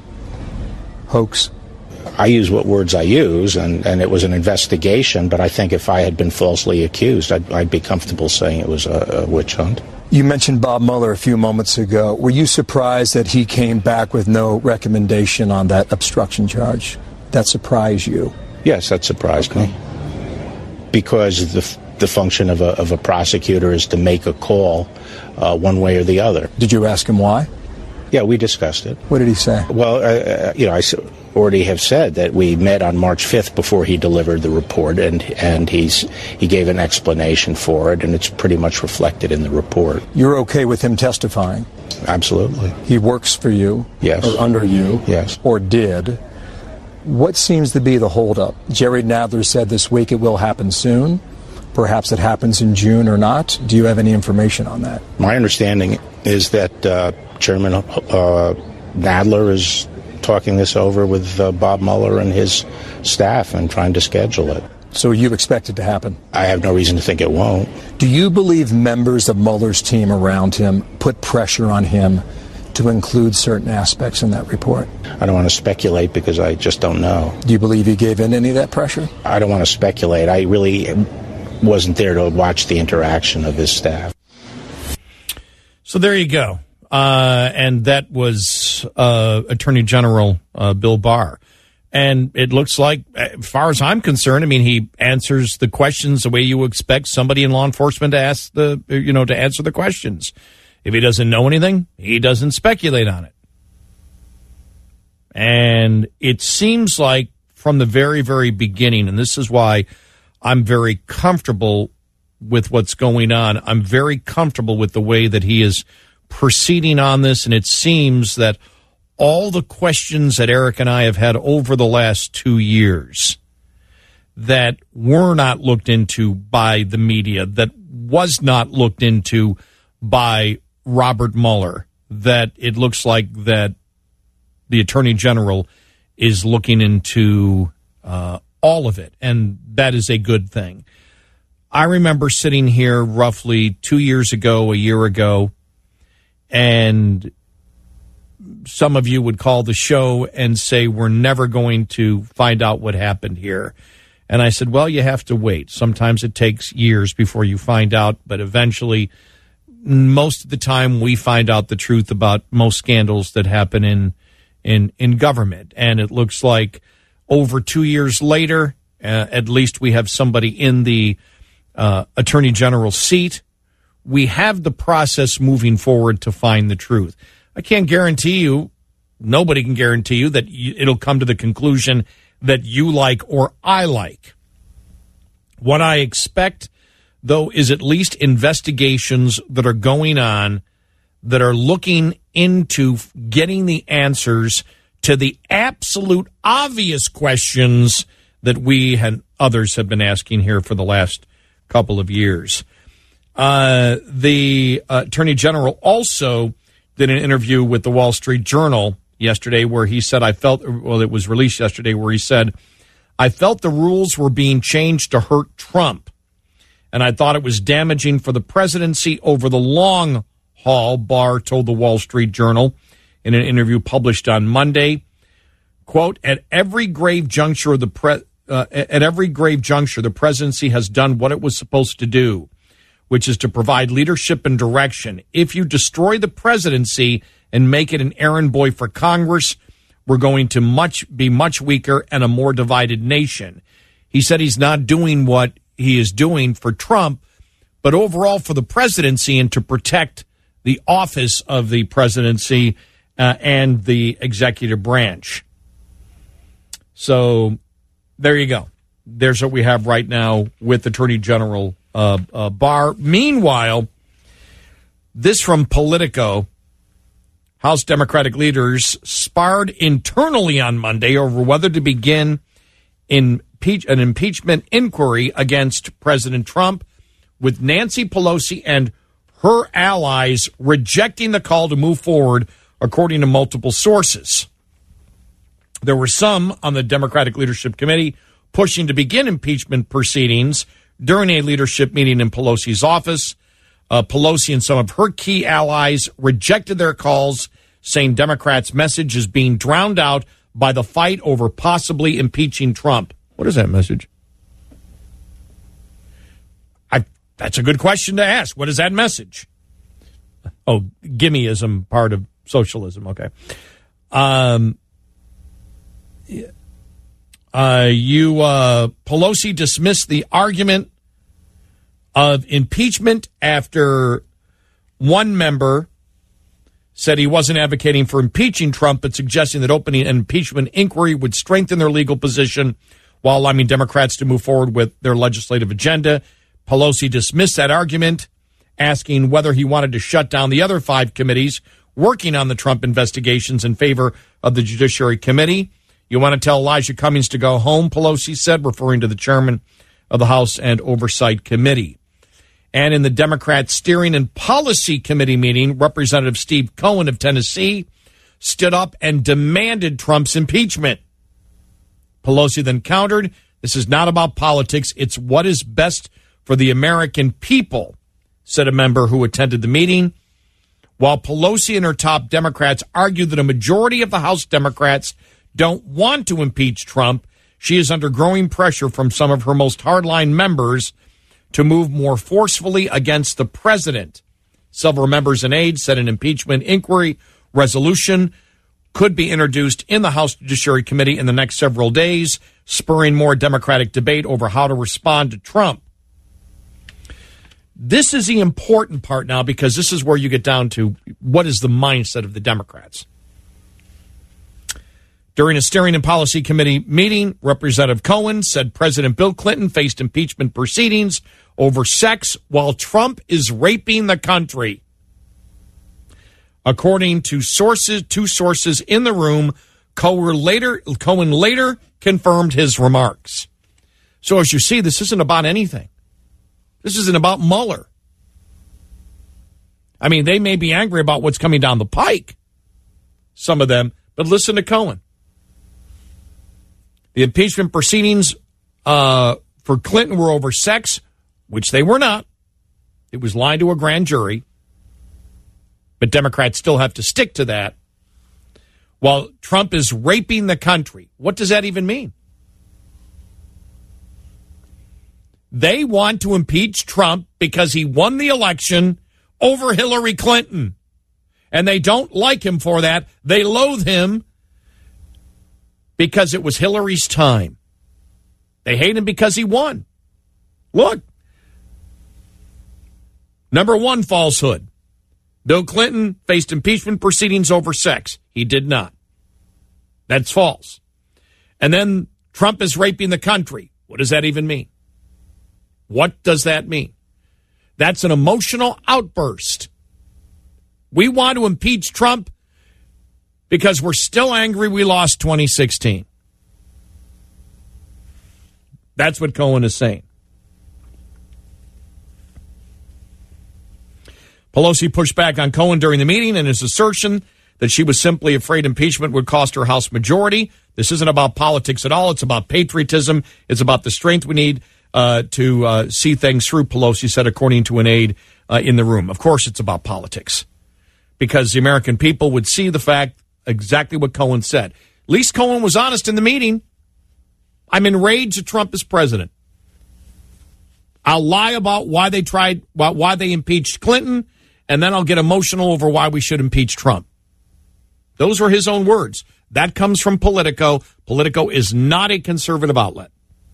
Hoax? I use what words I use, and it was an investigation, but I think if I had been falsely accused, I'd be comfortable saying it was a witch hunt. You mentioned Bob Mueller a few moments ago. Were you surprised that he came back with no recommendation on that obstruction charge? That surprised you? Yes, that surprised me. Because the function of a prosecutor is to make a call one way or the other. Did you ask him why? Yeah, we discussed it. What did he say? Well, I already have said that we met on March 5th before he delivered the report, and he gave an explanation for it, and it's pretty much reflected in the report. You're okay with him testifying? Absolutely. He works for you? Yes. Or under you? Yes. Or did? What seems to be the holdup? Jerry Nadler said this week it will happen soon. Perhaps it happens in June or not. Do you have any information on that? My understanding is that Chairman Nadler is talking this over with Bob Mueller and his staff and trying to schedule it. So you expect it to happen? I have no reason to think it won't. Do you believe members of Mueller's team around him put pressure on him to include certain aspects in that report? I don't want to speculate because I just don't know. Do you believe he gave in any of that pressure? I don't want to speculate. I really wasn't there to watch the interaction of his staff. So there you go. And that was Attorney General Bill Barr. And it looks like, as far as I'm concerned, he answers the questions the way you expect somebody in law enforcement to ask to answer the questions. If he doesn't know anything, he doesn't speculate on it. And it seems like from the very, very beginning, and this is why I'm very comfortable with what's going on. I'm very comfortable with the way that he is proceeding on this, and it seems that all the questions that Eric and I have had over the last 2 years that were not looked into by the media, that was not looked into by Robert Mueller, that it looks like that the Attorney General is looking into all of it, and that is a good thing. I remember sitting here roughly 2 years ago, a year ago, and some of you would call the show and say, we're never going to find out what happened here. And I said, well, you have to wait. Sometimes it takes years before you find out, but eventually, most of the time, we find out the truth about most scandals that happen in government. And it looks like over 2 years later, at least we have somebody in the Attorney General's seat. We have the process moving forward to find the truth. I can't guarantee you, nobody can guarantee you that it'll come to the conclusion that you like or I like. What I expect, though, is at least investigations that are going on that are looking into getting the answers to the absolute obvious questions that we and others have been asking here for the last couple of years. The Attorney General also did an interview with the Wall Street Journal yesterday where he said, it was released yesterday, where he said, I felt the rules were being changed to hurt Trump, and I thought it was damaging for the presidency over the long haul, Barr told the Wall Street Journal in an interview published on Monday. Quote, at every grave juncture, the presidency has done what it was supposed to do, which is to provide leadership and direction. If you destroy the presidency and make it an errand boy for Congress, we're going to be much weaker and a more divided nation. He said he's not doing what he is doing for Trump, but overall for the presidency and to protect the office of the presidency and the executive branch. So there you go. There's what we have right now with Attorney General Barr. Meanwhile, this from Politico. House Democratic leaders sparred internally on Monday over whether to begin an impeachment inquiry against President Trump, with Nancy Pelosi and her allies rejecting the call to move forward, according to multiple sources. There were some on the Democratic Leadership Committee pushing to begin impeachment proceedings during a leadership meeting in Pelosi's office. Pelosi and some of her key allies rejected their calls, saying Democrats' message is being drowned out by the fight over possibly impeaching Trump. What is that message? That's a good question to ask. What is that message? Oh, gimmeism, part of socialism. Okay. Pelosi dismissed the argument of impeachment after one member said he wasn't advocating for impeaching Trump, but suggesting that opening an impeachment inquiry would strengthen their legal position while allowing Democrats to move forward with their legislative agenda. Pelosi dismissed that argument, asking whether he wanted to shut down the other 5 committees working on the Trump investigations in favor of the Judiciary Committee. You want to tell Elijah Cummings to go home, Pelosi said, referring to the chairman of the House and Oversight Committee. And in the Democrat Steering and Policy Committee meeting, Representative Steve Cohen of Tennessee stood up and demanded Trump's impeachment. Pelosi then countered, this is not about politics, it's what is best for the American people, said a member who attended the meeting. While Pelosi and her top Democrats argued that a majority of the House Democrats don't want to impeach Trump, she is under growing pressure from some of her most hardline members to move more forcefully against the president. Several members and aides said an impeachment inquiry resolution could be introduced in the House Judiciary Committee in the next several days, spurring more Democratic debate over how to respond to Trump. This is the important part now, because this is where you get down to what is the mindset of the Democrats. During a Steering and Policy Committee meeting, Representative Cohen said President Bill Clinton faced impeachment proceedings over sex while Trump is raping the country. According to two sources in the room, Cohen later confirmed his remarks. So as you see, this isn't about anything. This isn't about Mueller. I mean, they may be angry about what's coming down the pike, some of them, but listen to Cohen. The impeachment proceedings for Clinton were over sex, which they were not. It was lying to a grand jury. But Democrats still have to stick to that. While Trump is raping the country. What does that even mean? They want to impeach Trump because he won the election over Hillary Clinton. And they don't like him for that. They loathe him because it was Hillary's time. They hate him because he won. Look. Number one falsehood. Bill Clinton faced impeachment proceedings over sex. He did not. That's false. And then Trump is raping the country. What does that even mean? What does that mean? That's an emotional outburst. We want to impeach Trump because we're still angry we lost 2016. That's what Cohen is saying. Pelosi pushed back on Cohen during the meeting and his assertion that she was simply afraid impeachment would cost her House majority. This isn't about politics at all. It's about patriotism. It's about the strength we need to see things through, Pelosi said, according to an aide in the room. Of course it's about politics, because the American people would see the fact exactly what Cohen said. At least Cohen was honest in the meeting. I'm enraged that Trump is president. I'll lie about why they impeached Clinton, and then I'll get emotional over why we should impeach Trump. Those were his own words. That comes from Politico. Politico is not a conservative outlet.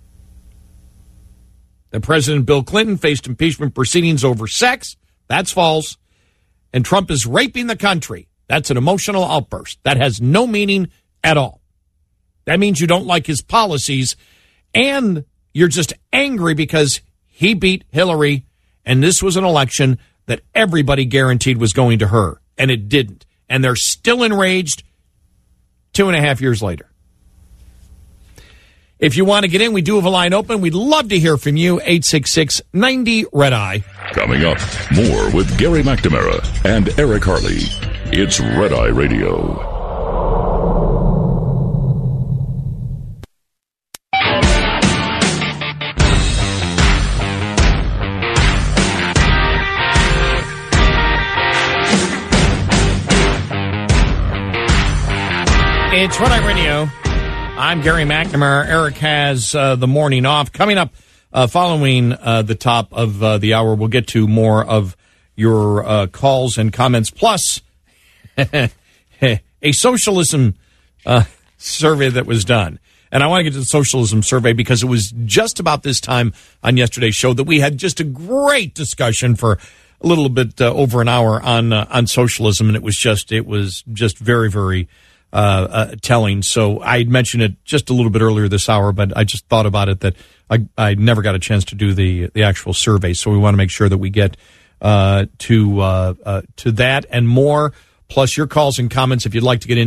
That President Bill Clinton faced impeachment proceedings over sex. That's false. And Trump is raping the country. That's an emotional outburst. That has no meaning at all. That means you don't like his policies, and you're just angry because he beat Hillary, and this was an election that everybody guaranteed was going to her, and it didn't. And they're still enraged 2.5 years later. If you want to get in, we do have a line open. We'd love to hear from you. 866-90-RED-EYE. Coming up, more with Gary McNamara and Eric Harley. It's Red Eye Radio. It's Red Eye Radio. I'm Gary McNamara. Eric has the morning off. Coming up, following the top of the hour, we'll get to more of your calls and comments, plus a socialism survey that was done. And I want to get to the socialism survey because it was just about this time on yesterday's show that we had just a great discussion for a little bit over an hour on socialism, and it was just very, very telling. So I mentioned it just a little bit earlier this hour, but I just thought about it that I never got a chance to do the actual survey. So we want to make sure that we get to that and more, plus your calls and comments if you'd like to get in.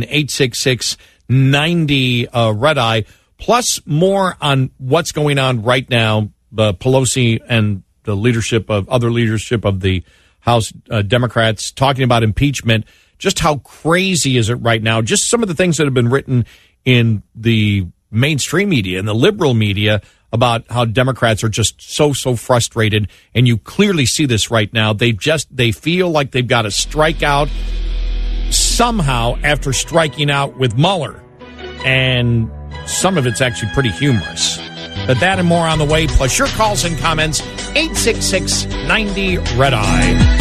866-90-RED-EYE, plus more on what's going on right now. Pelosi and the other leadership of the House Democrats talking about impeachment. Just how crazy is it right now? Just some of the things that have been written in the mainstream media and the liberal media about how Democrats are just so frustrated. And you clearly see this right now. They feel like they've got to strike out somehow after striking out with Mueller. And some of it's actually pretty humorous. But that and more on the way, plus your calls and comments. 866-90-RED-EYE.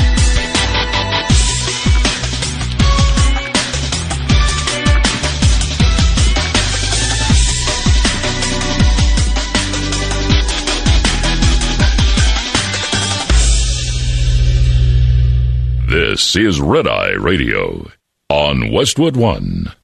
This is Red Eye Radio on Westwood One.